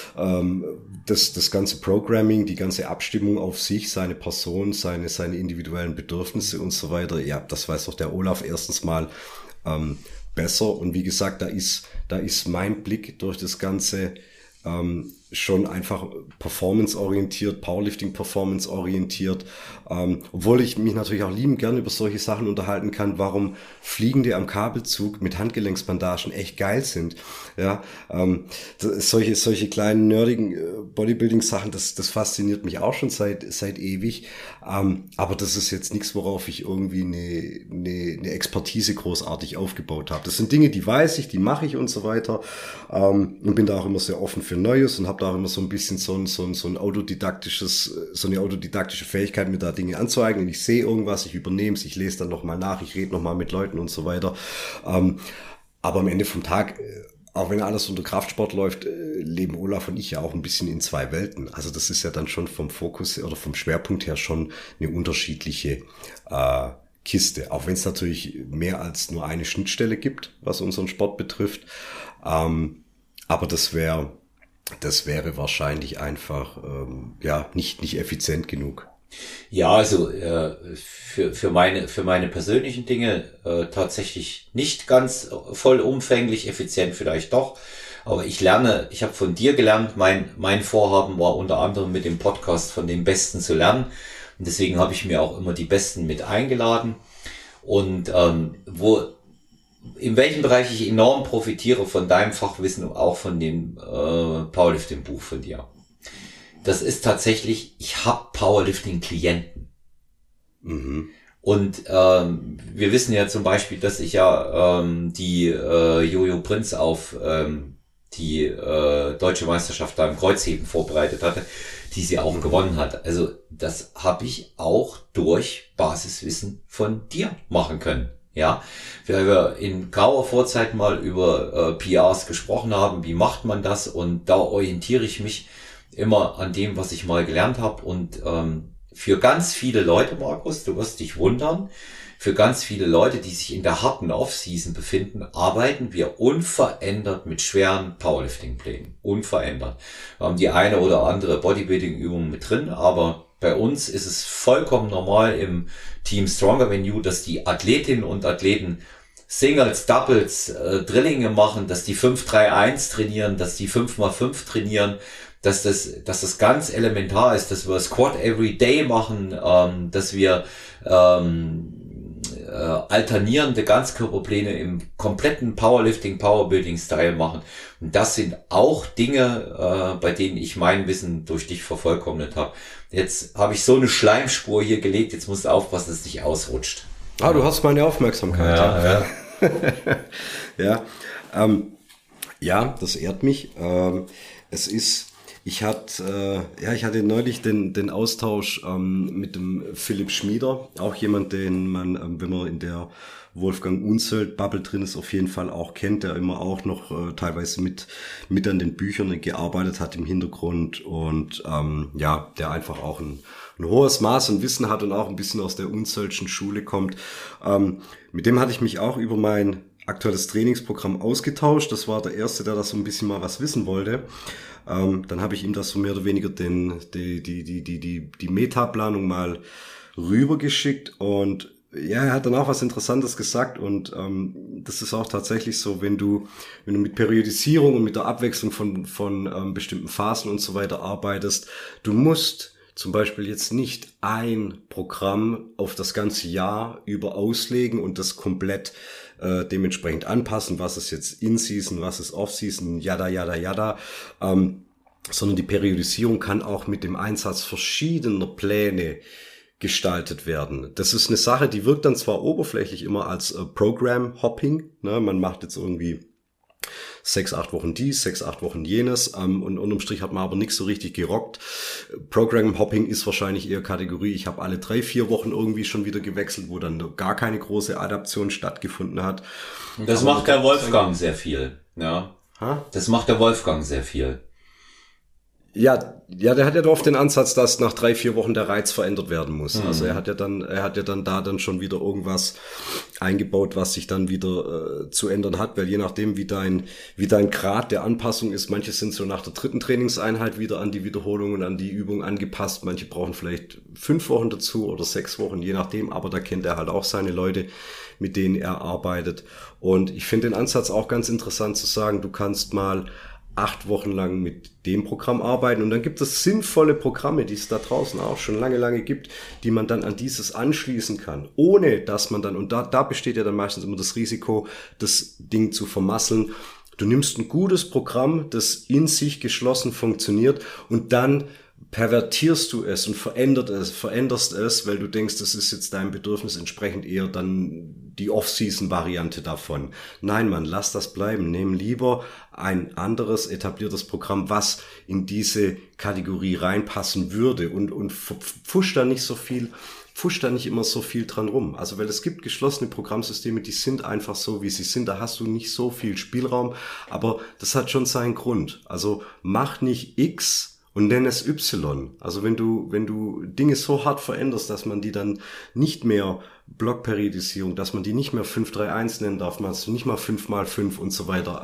das ganze Programming, die ganze Abstimmung auf sich, seine Person, seine individuellen Bedürfnisse und so weiter, ja, das weiß doch der Olaf erstens mal besser. Und wie gesagt, da ist mein Blick durch das Ganze schon einfach performance-orientiert, Powerlifting-performance-orientiert, obwohl ich mich natürlich auch liebend gern über solche Sachen unterhalten kann, warum Fliegende am Kabelzug mit Handgelenksbandagen echt geil sind. Ja, solche kleinen nerdigen Bodybuilding-Sachen, das fasziniert mich auch schon seit ewig. Aber das ist jetzt nichts, worauf ich irgendwie eine Expertise großartig aufgebaut habe. Das sind Dinge, die weiß ich, die mache ich und so weiter. Und bin da auch immer sehr offen für Neues und habe da auch immer so ein bisschen so eine autodidaktische Fähigkeit, mir da Dinge anzueignen. Ich sehe irgendwas, ich übernehme es, ich lese dann nochmal nach, ich rede nochmal mit Leuten und so weiter. Aber am Ende vom Tag, auch wenn alles unter Kraftsport läuft, leben Olaf und ich ja auch ein bisschen in zwei Welten. Also das ist ja dann schon vom Fokus oder vom Schwerpunkt her schon eine unterschiedliche Kiste. Auch wenn es natürlich mehr als nur eine Schnittstelle gibt, was unseren Sport betrifft. Aber das wäre wahrscheinlich einfach nicht effizient genug. Ja, also für meine persönlichen Dinge tatsächlich nicht ganz vollumfänglich, effizient vielleicht doch. Aber ich habe von dir gelernt, mein Vorhaben war unter anderem mit dem Podcast von den Besten zu lernen. Und deswegen habe ich mir auch immer die Besten mit eingeladen. Und in welchem Bereich ich enorm profitiere von deinem Fachwissen und auch von dem Powerlifting-Buch von dir. Das ist tatsächlich, ich habe Powerlifting-Klienten. Mhm. Und wir wissen ja zum Beispiel, dass ich ja die Jojo Prinz auf die deutsche Meisterschaft da im Kreuzheben vorbereitet hatte, die sie auch gewonnen hat. Also das habe ich auch durch Basiswissen von dir machen können. Ja, weil wir in grauer Vorzeit mal über PRs gesprochen haben, wie macht man das? Und da orientiere ich mich immer an dem, was ich mal gelernt habe. Und für ganz viele Leute, Markus, du wirst dich wundern, für ganz viele Leute, die sich in der harten Off-Season befinden, arbeiten wir unverändert mit schweren Powerlifting-Plänen. Unverändert. Wir haben die eine oder andere Bodybuilding-Übung mit drin, aber bei uns ist es vollkommen normal im Team Stronger Than You, dass die Athletinnen und Athleten Singles, Doubles, Drillinge machen, dass die 5-3-1 trainieren, dass die 5x5 trainieren, dass das ganz elementar ist, dass wir Squat every day machen, dass wir alternierende Ganzkörperpläne im kompletten Powerlifting, Powerbuilding-Style machen. Und das sind auch Dinge, bei denen ich mein Wissen durch dich vervollkommnet habe. Jetzt habe ich so eine Schleimspur hier gelegt, jetzt musst du aufpassen, dass es nicht ausrutscht. Ah, du hast meine Aufmerksamkeit. Ja. Ja, das ehrt mich. Ich hatte neulich den Austausch mit dem Philipp Schmieder, auch jemand, den man, wenn man in der Wolfgang Unzelt-Bubble drin ist, auf jeden Fall auch kennt, der immer auch noch teilweise mit an den Büchern gearbeitet hat im Hintergrund und der einfach auch ein hohes Maß an Wissen hat und auch ein bisschen aus der Unzeltschen Schule kommt. Mit dem hatte ich mich auch über mein aktuelles Trainingsprogramm ausgetauscht. Das war der Erste, der da so ein bisschen mal was wissen wollte. Dann habe ich ihm das so mehr oder weniger die Metaplanung mal rübergeschickt und ja, er hat dann auch was Interessantes gesagt und das ist auch tatsächlich so, wenn du mit Periodisierung und mit der Abwechslung von bestimmten Phasen und so weiter arbeitest, du musst zum Beispiel jetzt nicht ein Programm auf das ganze Jahr über auslegen und das komplett dementsprechend anpassen, was ist jetzt In-Season, was ist Off-Season, yada, sondern die Periodisierung kann auch mit dem Einsatz verschiedener Pläne gestaltet werden. Das ist eine Sache, die wirkt dann zwar oberflächlich immer als Program-Hopping, ne? Man macht jetzt irgendwie 6-8 Wochen dies, 6-8 Wochen jenes und unterm Strich hat man aber nichts so richtig gerockt. Program-Hopping ist wahrscheinlich eher Kategorie, ich habe alle 3-4 Wochen irgendwie schon wieder gewechselt, wo dann gar keine große Adaption stattgefunden hat. Das aber macht der Wolfgang sehr viel. Ja. Das macht der Wolfgang sehr viel. Ja, der hat ja doch den Ansatz, dass nach 3-4 Wochen der Reiz verändert werden muss. Also er hat ja dann da dann schon wieder irgendwas eingebaut, was sich dann wieder zu ändern hat, weil je nachdem, wie dein Grad der Anpassung ist, manche sind so nach der 3. Trainingseinheit wieder an die Wiederholungen, an die Übung angepasst, manche brauchen vielleicht 5 Wochen dazu oder 6 Wochen, je nachdem, aber da kennt er halt auch seine Leute, mit denen er arbeitet. Und ich finde den Ansatz auch ganz interessant zu sagen, du kannst mal 8 Wochen lang mit dem Programm arbeiten. Und dann gibt es sinnvolle Programme, die es da draußen auch schon lange gibt, die man dann an dieses anschließen kann, ohne dass man dann, und da besteht ja dann meistens immer das Risiko, das Ding zu vermasseln. Du nimmst ein gutes Programm, das in sich geschlossen funktioniert, und dann pervertierst du es und veränderst es, weil du denkst, das ist jetzt deinem Bedürfnis entsprechend eher dann die Off-Season-Variante davon. Nein, Mann, lass das bleiben. Nimm lieber ein anderes etabliertes Programm, was in diese Kategorie reinpassen würde, und pfusch da nicht immer so viel dran rum. Also, weil es gibt geschlossene Programmsysteme, die sind einfach so, wie sie sind. Da hast du nicht so viel Spielraum, aber das hat schon seinen Grund. Also, mach nicht X und nenn es Y. Also wenn du Dinge so hart veränderst, dass man die dann nicht mehr Blockperiodisierung, dass man die nicht mehr 5-3-1 nennen darf, man nicht mal 5x5 und so weiter.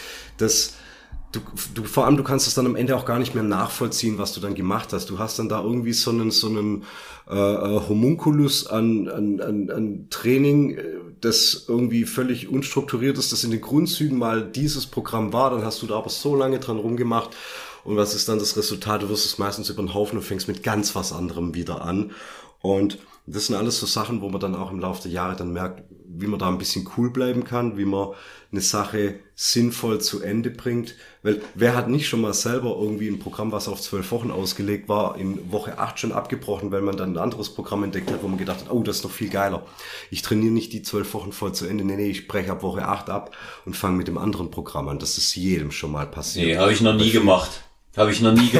Vor allem, du kannst es dann am Ende auch gar nicht mehr nachvollziehen, was du dann gemacht hast. Du hast dann da irgendwie so einen Homunculus an Training, das irgendwie völlig unstrukturiert ist, das in den Grundzügen mal dieses Programm war. Dann hast du da aber so lange dran rumgemacht. Und was ist dann das Resultat? Du wirst es meistens über den Haufen und fängst mit ganz was anderem wieder an. Und das sind alles so Sachen, wo man dann auch im Laufe der Jahre dann merkt, wie man da ein bisschen cool bleiben kann, wie man eine Sache sinnvoll zu Ende bringt. Weil wer hat nicht schon mal selber irgendwie ein Programm, was auf 12 Wochen ausgelegt war, in Woche 8 schon abgebrochen, weil man dann ein anderes Programm entdeckt hat, wo man gedacht hat, oh, das ist doch viel geiler. Ich trainiere nicht die 12 Wochen voll zu Ende. Nee, ich breche ab Woche 8 ab und fange mit dem anderen Programm an. Das ist jedem schon mal passiert. Nee, habe ich noch nie gemacht. Ich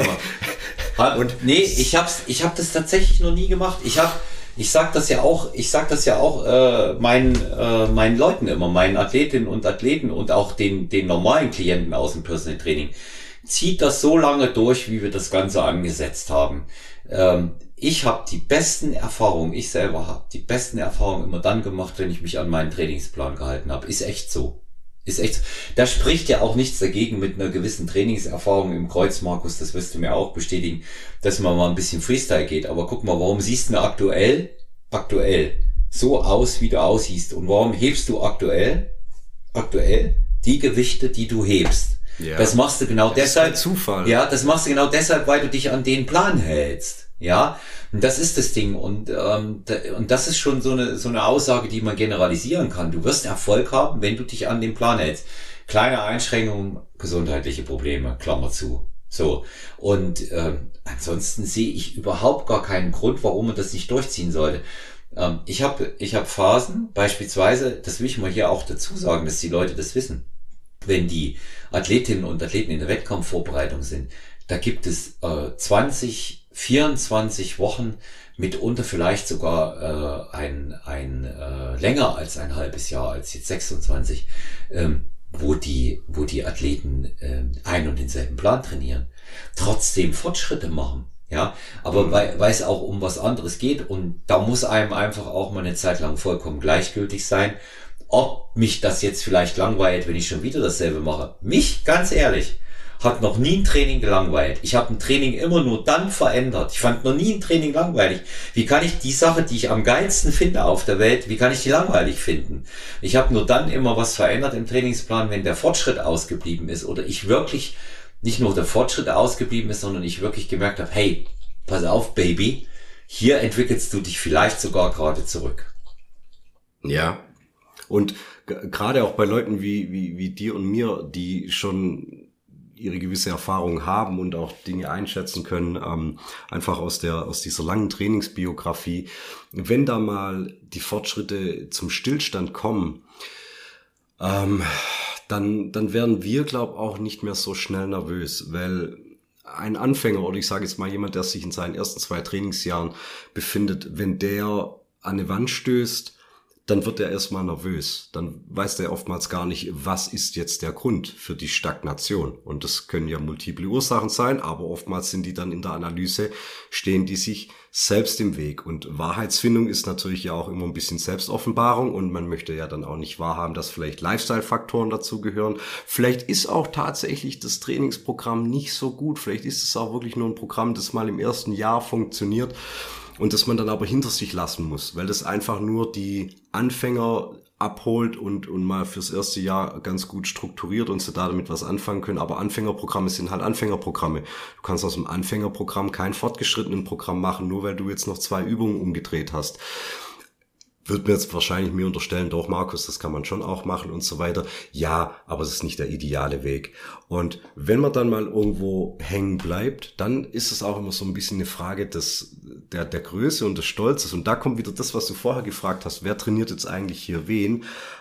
habe das tatsächlich noch nie gemacht. Ich sag das ja auch meinen Leuten immer, meinen Athletinnen und Athleten und auch den normalen Klienten aus dem Personal Training. Zieht das so lange durch, wie wir das Ganze angesetzt haben. Ich selber habe die besten Erfahrungen immer dann gemacht, wenn ich mich an meinen Trainingsplan gehalten habe. Ist echt so. Da spricht ja auch nichts dagegen mit einer gewissen Trainingserfahrung im Kreuz, Markus, das wirst du mir auch bestätigen, dass man mal ein bisschen Freestyle geht. Aber guck mal, warum siehst du aktuell so aus, wie du aussiehst? Und warum hebst du aktuell die Gewichte, die du hebst? Ja. Das machst du genau deshalb. Das ist kein Zufall. Ja, das machst du genau deshalb, weil du dich an den Plan hältst. Ja, und das ist das Ding, und das ist schon so eine Aussage, die man generalisieren kann. Du wirst Erfolg haben, wenn du dich an den Plan hältst. Kleine Einschränkungen, gesundheitliche Probleme, Klammer zu. So, und ansonsten sehe ich überhaupt gar keinen Grund, warum man das nicht durchziehen sollte. Ich hab Phasen, beispielsweise, das will ich mal hier auch dazu sagen, dass die Leute das wissen. Wenn die Athletinnen und Athleten in der Wettkampfvorbereitung sind, da gibt es 24 Wochen, mitunter vielleicht sogar länger als ein halbes Jahr, als jetzt 26, wo die Athleten einen und denselben Plan trainieren, trotzdem Fortschritte machen. Ja, aber weil es auch um was anderes geht, und da muss einem einfach auch mal eine Zeit lang vollkommen gleichgültig sein, ob mich das jetzt vielleicht langweilt, wenn ich schon wieder dasselbe mache. Mich, ganz ehrlich, hat noch nie ein Training gelangweilt. Ich habe ein Training immer nur dann verändert. Ich fand noch nie ein Training langweilig. Wie kann ich die Sache, die ich am geilsten finde auf der Welt, wie kann ich die langweilig finden? Ich habe nur dann immer was verändert im Trainingsplan, wenn der Fortschritt ausgeblieben ist, oder ich wirklich nicht nur der Fortschritt ausgeblieben ist, sondern ich wirklich gemerkt habe, hey, pass auf, Baby, hier entwickelst du dich vielleicht sogar gerade zurück. Ja, und gerade auch bei Leuten wie dir und mir, die schon ihre gewisse Erfahrung haben und auch Dinge einschätzen können, einfach aus dieser langen Trainingsbiografie, wenn da mal die Fortschritte zum Stillstand kommen, dann werden wir, glaube auch nicht mehr so schnell nervös, weil ein Anfänger, oder ich sage jetzt mal jemand, der sich in seinen ersten 2 Trainingsjahren befindet, wenn der an eine Wand stößt, dann wird er erstmal nervös. Dann weiß der oftmals gar nicht, was ist jetzt der Grund für die Stagnation. Und das können ja multiple Ursachen sein, aber oftmals sind die dann in der Analyse, stehen die sich selbst im Weg. Und Wahrheitsfindung ist natürlich ja auch immer ein bisschen Selbstoffenbarung, und man möchte ja dann auch nicht wahrhaben, dass vielleicht Lifestyle-Faktoren dazugehören. Vielleicht ist auch tatsächlich das Trainingsprogramm nicht so gut. Vielleicht ist es auch wirklich nur ein Programm, das mal im ersten Jahr funktioniert. und das man dann aber hinter sich lassen muss, weil das einfach nur die Anfänger abholt und mal fürs erste Jahr ganz gut strukturiert und sie da damit was anfangen können. Aber Anfängerprogramme sind halt Anfängerprogramme. Du kannst aus dem Anfängerprogramm kein fortgeschrittenen Programm machen, nur weil du jetzt noch 2 Übungen umgedreht hast. Wird mir jetzt wahrscheinlich mir unterstellen, doch Markus, das kann man schon auch machen und so weiter. Ja, aber es ist nicht der ideale Weg. Und wenn man dann mal irgendwo hängen bleibt, dann ist es auch immer so ein bisschen eine Frage der Größe und des Stolzes. Und da kommt wieder das, was du vorher gefragt hast, wer trainiert jetzt eigentlich hier wen?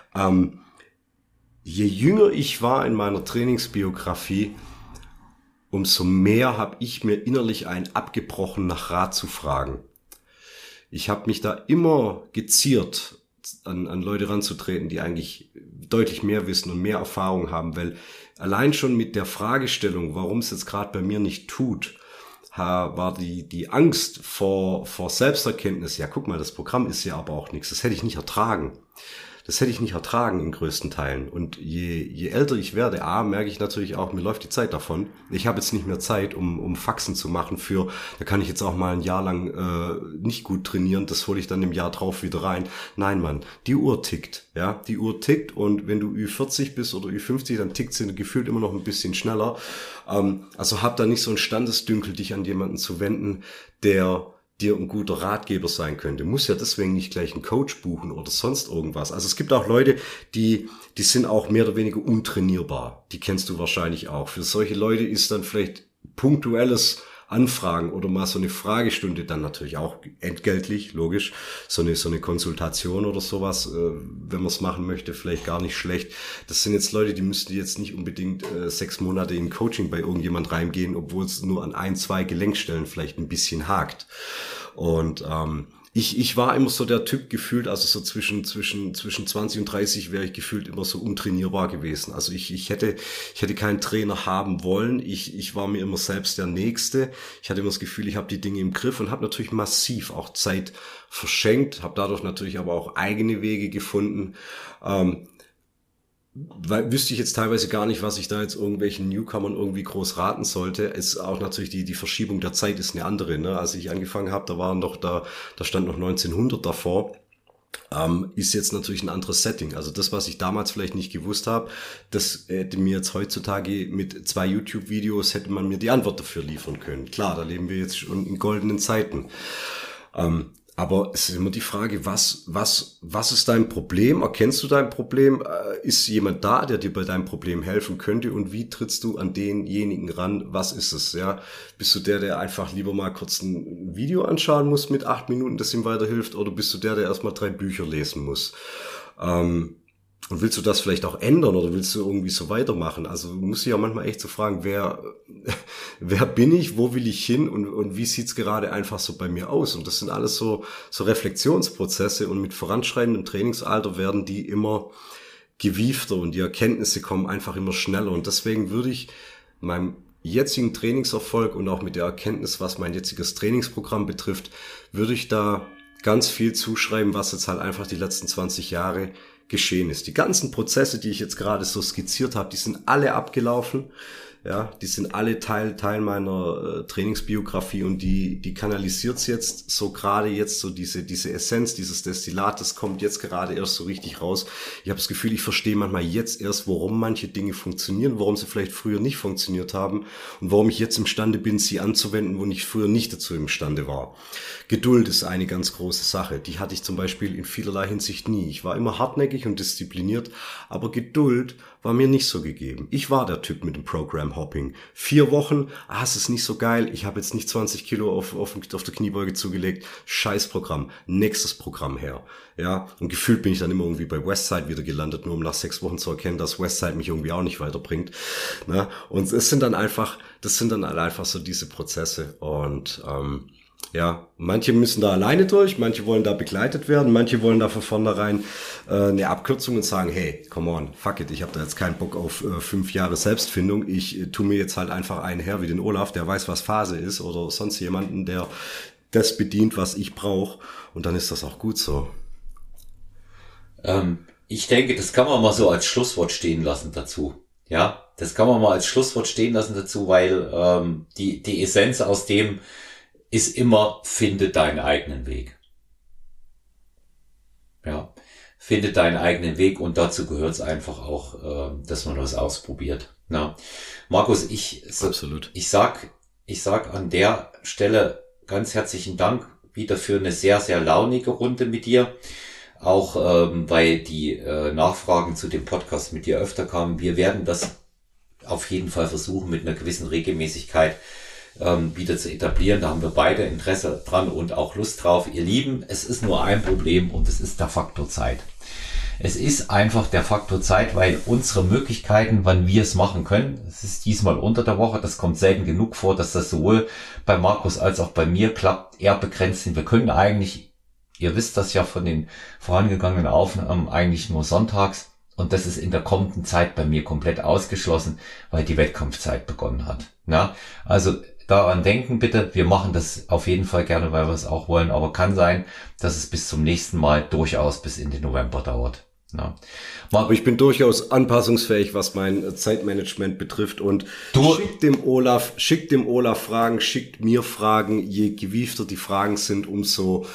Je jünger ich war in meiner Trainingsbiografie, umso mehr habe ich mir innerlich abgebrochen, nach Rat zu fragen. Ich habe mich da immer geziert, an Leute ranzutreten, die eigentlich deutlich mehr wissen und mehr Erfahrung haben, weil allein schon mit der Fragestellung, warum es jetzt gerade bei mir nicht tut, war die Angst vor Selbsterkenntnis. Ja, guck mal, das Programm ist ja aber auch nichts. Das hätte ich nicht ertragen. Das hätte ich nicht ertragen in größten Teilen. Und je älter ich werde, merke ich natürlich auch, mir läuft die Zeit davon. Ich habe jetzt nicht mehr Zeit, um Faxen zu machen da kann ich jetzt auch mal ein Jahr lang nicht gut trainieren, das hole ich dann im Jahr drauf wieder rein. Nein, Mann, die Uhr tickt. Ja, die Uhr tickt und wenn du Ü40 bist oder Ü50, dann tickt sie gefühlt immer noch ein bisschen schneller. Also hab da nicht so ein Standesdünkel, dich an jemanden zu wenden, der dir ein guter Ratgeber sein könnte. Muss ja deswegen nicht gleich einen Coach buchen oder sonst irgendwas. Also es gibt auch Leute, die sind auch mehr oder weniger untrainierbar. Die kennst du wahrscheinlich auch. Für solche Leute ist dann vielleicht punktuelles Anfragen oder mal so eine Fragestunde, dann natürlich auch entgeltlich, logisch, so eine Konsultation oder sowas, wenn man es machen möchte, vielleicht gar nicht schlecht. Das sind jetzt Leute, die müssten jetzt nicht unbedingt 6 Monate in Coaching bei irgendjemand reingehen, obwohl es nur an 1, 2 Gelenkstellen vielleicht ein bisschen hakt. Und ich war immer so der Typ gefühlt, also so zwischen 20 und 30 wäre ich gefühlt immer so untrainierbar gewesen. Also ich hätte keinen Trainer haben wollen. Ich war mir immer selbst der Nächste. Ich hatte immer das Gefühl, ich habe die Dinge im Griff und habe natürlich massiv auch Zeit verschenkt, habe dadurch natürlich aber auch eigene Wege gefunden. Weil wüsste ich jetzt teilweise gar nicht, was ich da jetzt irgendwelchen Newcomern irgendwie groß raten sollte. Ist auch natürlich die Verschiebung der Zeit ist eine andere. Ne? Als ich angefangen habe, da stand noch 1900 davor. Ist jetzt natürlich ein anderes Setting. Also das, was ich damals vielleicht nicht gewusst habe, das hätte mir jetzt heutzutage mit 2 YouTube-Videos hätte man mir die Antwort dafür liefern können. Klar, da leben wir jetzt schon in goldenen Zeiten. Aber es ist immer die Frage, was ist dein Problem? Erkennst du dein Problem? Ist jemand da, der dir bei deinem Problem helfen könnte? Und wie trittst du an denjenigen ran? Was ist es? Ja, bist du der einfach lieber mal kurz ein Video anschauen muss mit 8 Minuten, das ihm weiterhilft? Oder bist du der erstmal 3 Bücher lesen muss? Und willst du das vielleicht auch ändern oder willst du irgendwie so weitermachen? Also muss ich ja manchmal echt so fragen, wer bin ich, wo will ich hin und wie sieht's gerade einfach so bei mir aus? Und das sind alles so Reflexionsprozesse und mit voranschreitendem Trainingsalter werden die immer gewiefter und die Erkenntnisse kommen einfach immer schneller. Und deswegen würde ich meinem jetzigen Trainingserfolg und auch mit der Erkenntnis, was mein jetziges Trainingsprogramm betrifft, würde ich da ganz viel zuschreiben, was jetzt halt einfach die letzten 20 Jahre geschehen ist. Die ganzen Prozesse, die ich jetzt gerade so skizziert habe, die sind alle abgelaufen. Ja, die sind alle Teil meiner Trainingsbiografie und die kanalisiert's jetzt so gerade jetzt so diese Essenz, dieses Destillat, das kommt jetzt gerade erst so richtig raus. Ich habe das Gefühl, ich verstehe manchmal jetzt erst, warum manche Dinge funktionieren, warum sie vielleicht früher nicht funktioniert haben und warum ich jetzt imstande bin, sie anzuwenden, wo ich früher nicht dazu imstande war. Geduld ist eine ganz große Sache. Die hatte ich zum Beispiel in vielerlei Hinsicht nie. Ich war immer hartnäckig und diszipliniert, aber Geduld war mir nicht so gegeben. Ich war der Typ mit dem Program Hopping. 4 Wochen, es ist nicht so geil, ich habe jetzt nicht 20 Kilo auf der Kniebeuge zugelegt, Scheißprogramm, nächstes Programm her. Ja, und gefühlt bin ich dann immer irgendwie bei Westside wieder gelandet, nur um nach 6 Wochen zu erkennen, dass Westside mich irgendwie auch nicht weiterbringt. Ne? Und das sind dann einfach so diese Prozesse und ja, manche müssen da alleine durch, manche wollen da begleitet werden, manche wollen da von vornherein eine Abkürzung und sagen, hey, come on, fuck it, ich habe da jetzt keinen Bock auf 5 Jahre Selbstfindung, ich tu mir jetzt halt einfach einen her wie den Olaf, der weiß, was Phase ist oder sonst jemanden, der das bedient, was ich brauche und dann ist das auch gut so. Ich denke, das kann man mal so als Schlusswort stehen lassen dazu. Ja, das kann man mal als Schlusswort stehen lassen dazu, weil die Essenz aus dem ist immer, finde deinen eigenen Weg. Ja, finde deinen eigenen Weg und dazu gehört es einfach auch, dass man was ausprobiert. Na, Markus, Absolut. ich sag an der Stelle ganz herzlichen Dank wieder für eine sehr, sehr launige Runde mit dir. Auch weil die Nachfragen zu dem Podcast mit dir öfter kamen. Wir werden das auf jeden Fall versuchen, mit einer gewissen Regelmäßigkeit wieder zu etablieren. Da haben wir beide Interesse dran und auch Lust drauf. Ihr Lieben, es ist nur ein Problem und es ist der Faktor Zeit. Es ist einfach der Faktor Zeit, weil unsere Möglichkeiten, wann wir es machen können, es ist diesmal unter der Woche, das kommt selten genug vor, dass das sowohl bei Markus als auch bei mir klappt, eher begrenzt sind. Wir können eigentlich, ihr wisst das ja von den vorangegangenen Aufnahmen, eigentlich nur sonntags und das ist in der kommenden Zeit bei mir komplett ausgeschlossen, weil die Wettkampfzeit begonnen hat. Ja, also daran denken bitte, wir machen das auf jeden Fall gerne, weil wir es auch wollen, aber kann sein, dass es bis zum nächsten Mal durchaus bis in den November dauert. Ja. Aber ich bin durchaus anpassungsfähig, was mein Zeitmanagement betrifft und schickt dem Olaf Fragen, schickt mir Fragen. Je gewiefter die Fragen sind, umso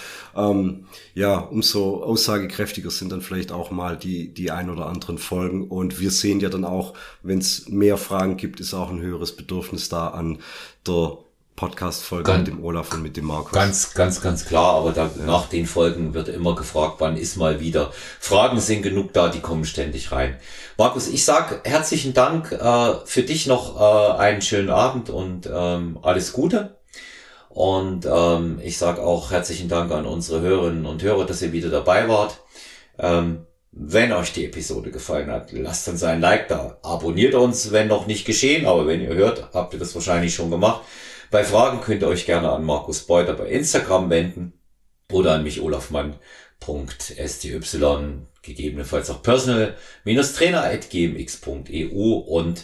aussagekräftiger sind dann vielleicht auch mal die ein oder anderen Folgen. Und wir sehen ja dann auch, wenn es mehr Fragen gibt, ist auch ein höheres Bedürfnis da an der Podcast-Folge mit dem Olaf und mit dem Markus. Ganz klar, aber nach den Folgen wird immer gefragt, wann ist mal wieder. Fragen sind genug da, die kommen ständig rein. Markus, ich sag herzlichen Dank, für dich noch einen schönen Abend und alles Gute. Und ich sag auch herzlichen Dank an unsere Hörerinnen und Hörer, dass ihr wieder dabei wart. Wenn euch die Episode gefallen hat, lasst uns ein Like da. Abonniert uns, wenn noch nicht geschehen, aber wenn ihr hört, habt ihr das wahrscheinlich schon gemacht. Bei Fragen könnt ihr euch gerne an Markus Beuter bei Instagram wenden oder an mich olafmann.sty, gegebenenfalls auch personal-trainer@gmx.eu und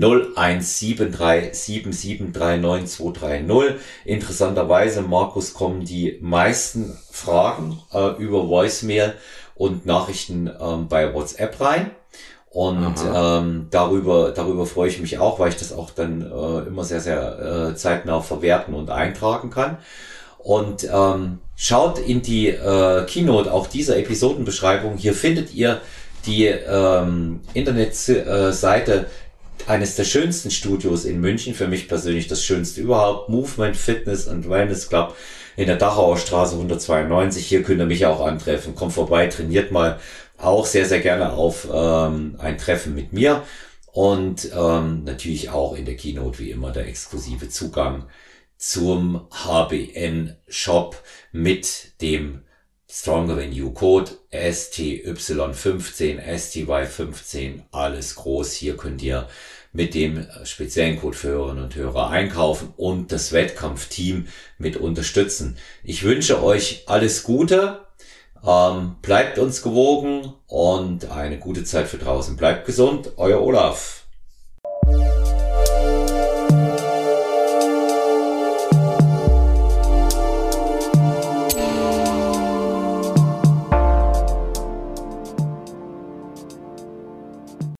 017377392230. Interessanterweise, Markus, kommen die meisten Fragen über Voicemail und Nachrichten bei WhatsApp rein. Und darüber freue ich mich auch, weil ich das auch dann immer sehr, sehr zeitnah verwerten und eintragen kann. Und schaut in die Keynote auch dieser Episodenbeschreibung. Hier findet ihr die Internetseite eines der schönsten Studios in München. Für mich persönlich das schönste überhaupt. Movement Fitness and Wellness Club in der Dachauer Straße 192. Hier könnt ihr mich auch antreffen. Kommt vorbei, trainiert mal. Auch sehr, sehr gerne auf ein Treffen mit mir und natürlich auch in der Keynote wie immer der exklusive Zugang zum HBN-Shop mit dem Stronger Than You Code STY15, STY15, alles groß. Hier könnt ihr mit dem speziellen Code für Hörerinnen und Hörer einkaufen und das Wettkampfteam mit unterstützen. Ich wünsche euch alles Gute. Bleibt uns gewogen und eine gute Zeit für draußen. Bleibt gesund, euer Olaf.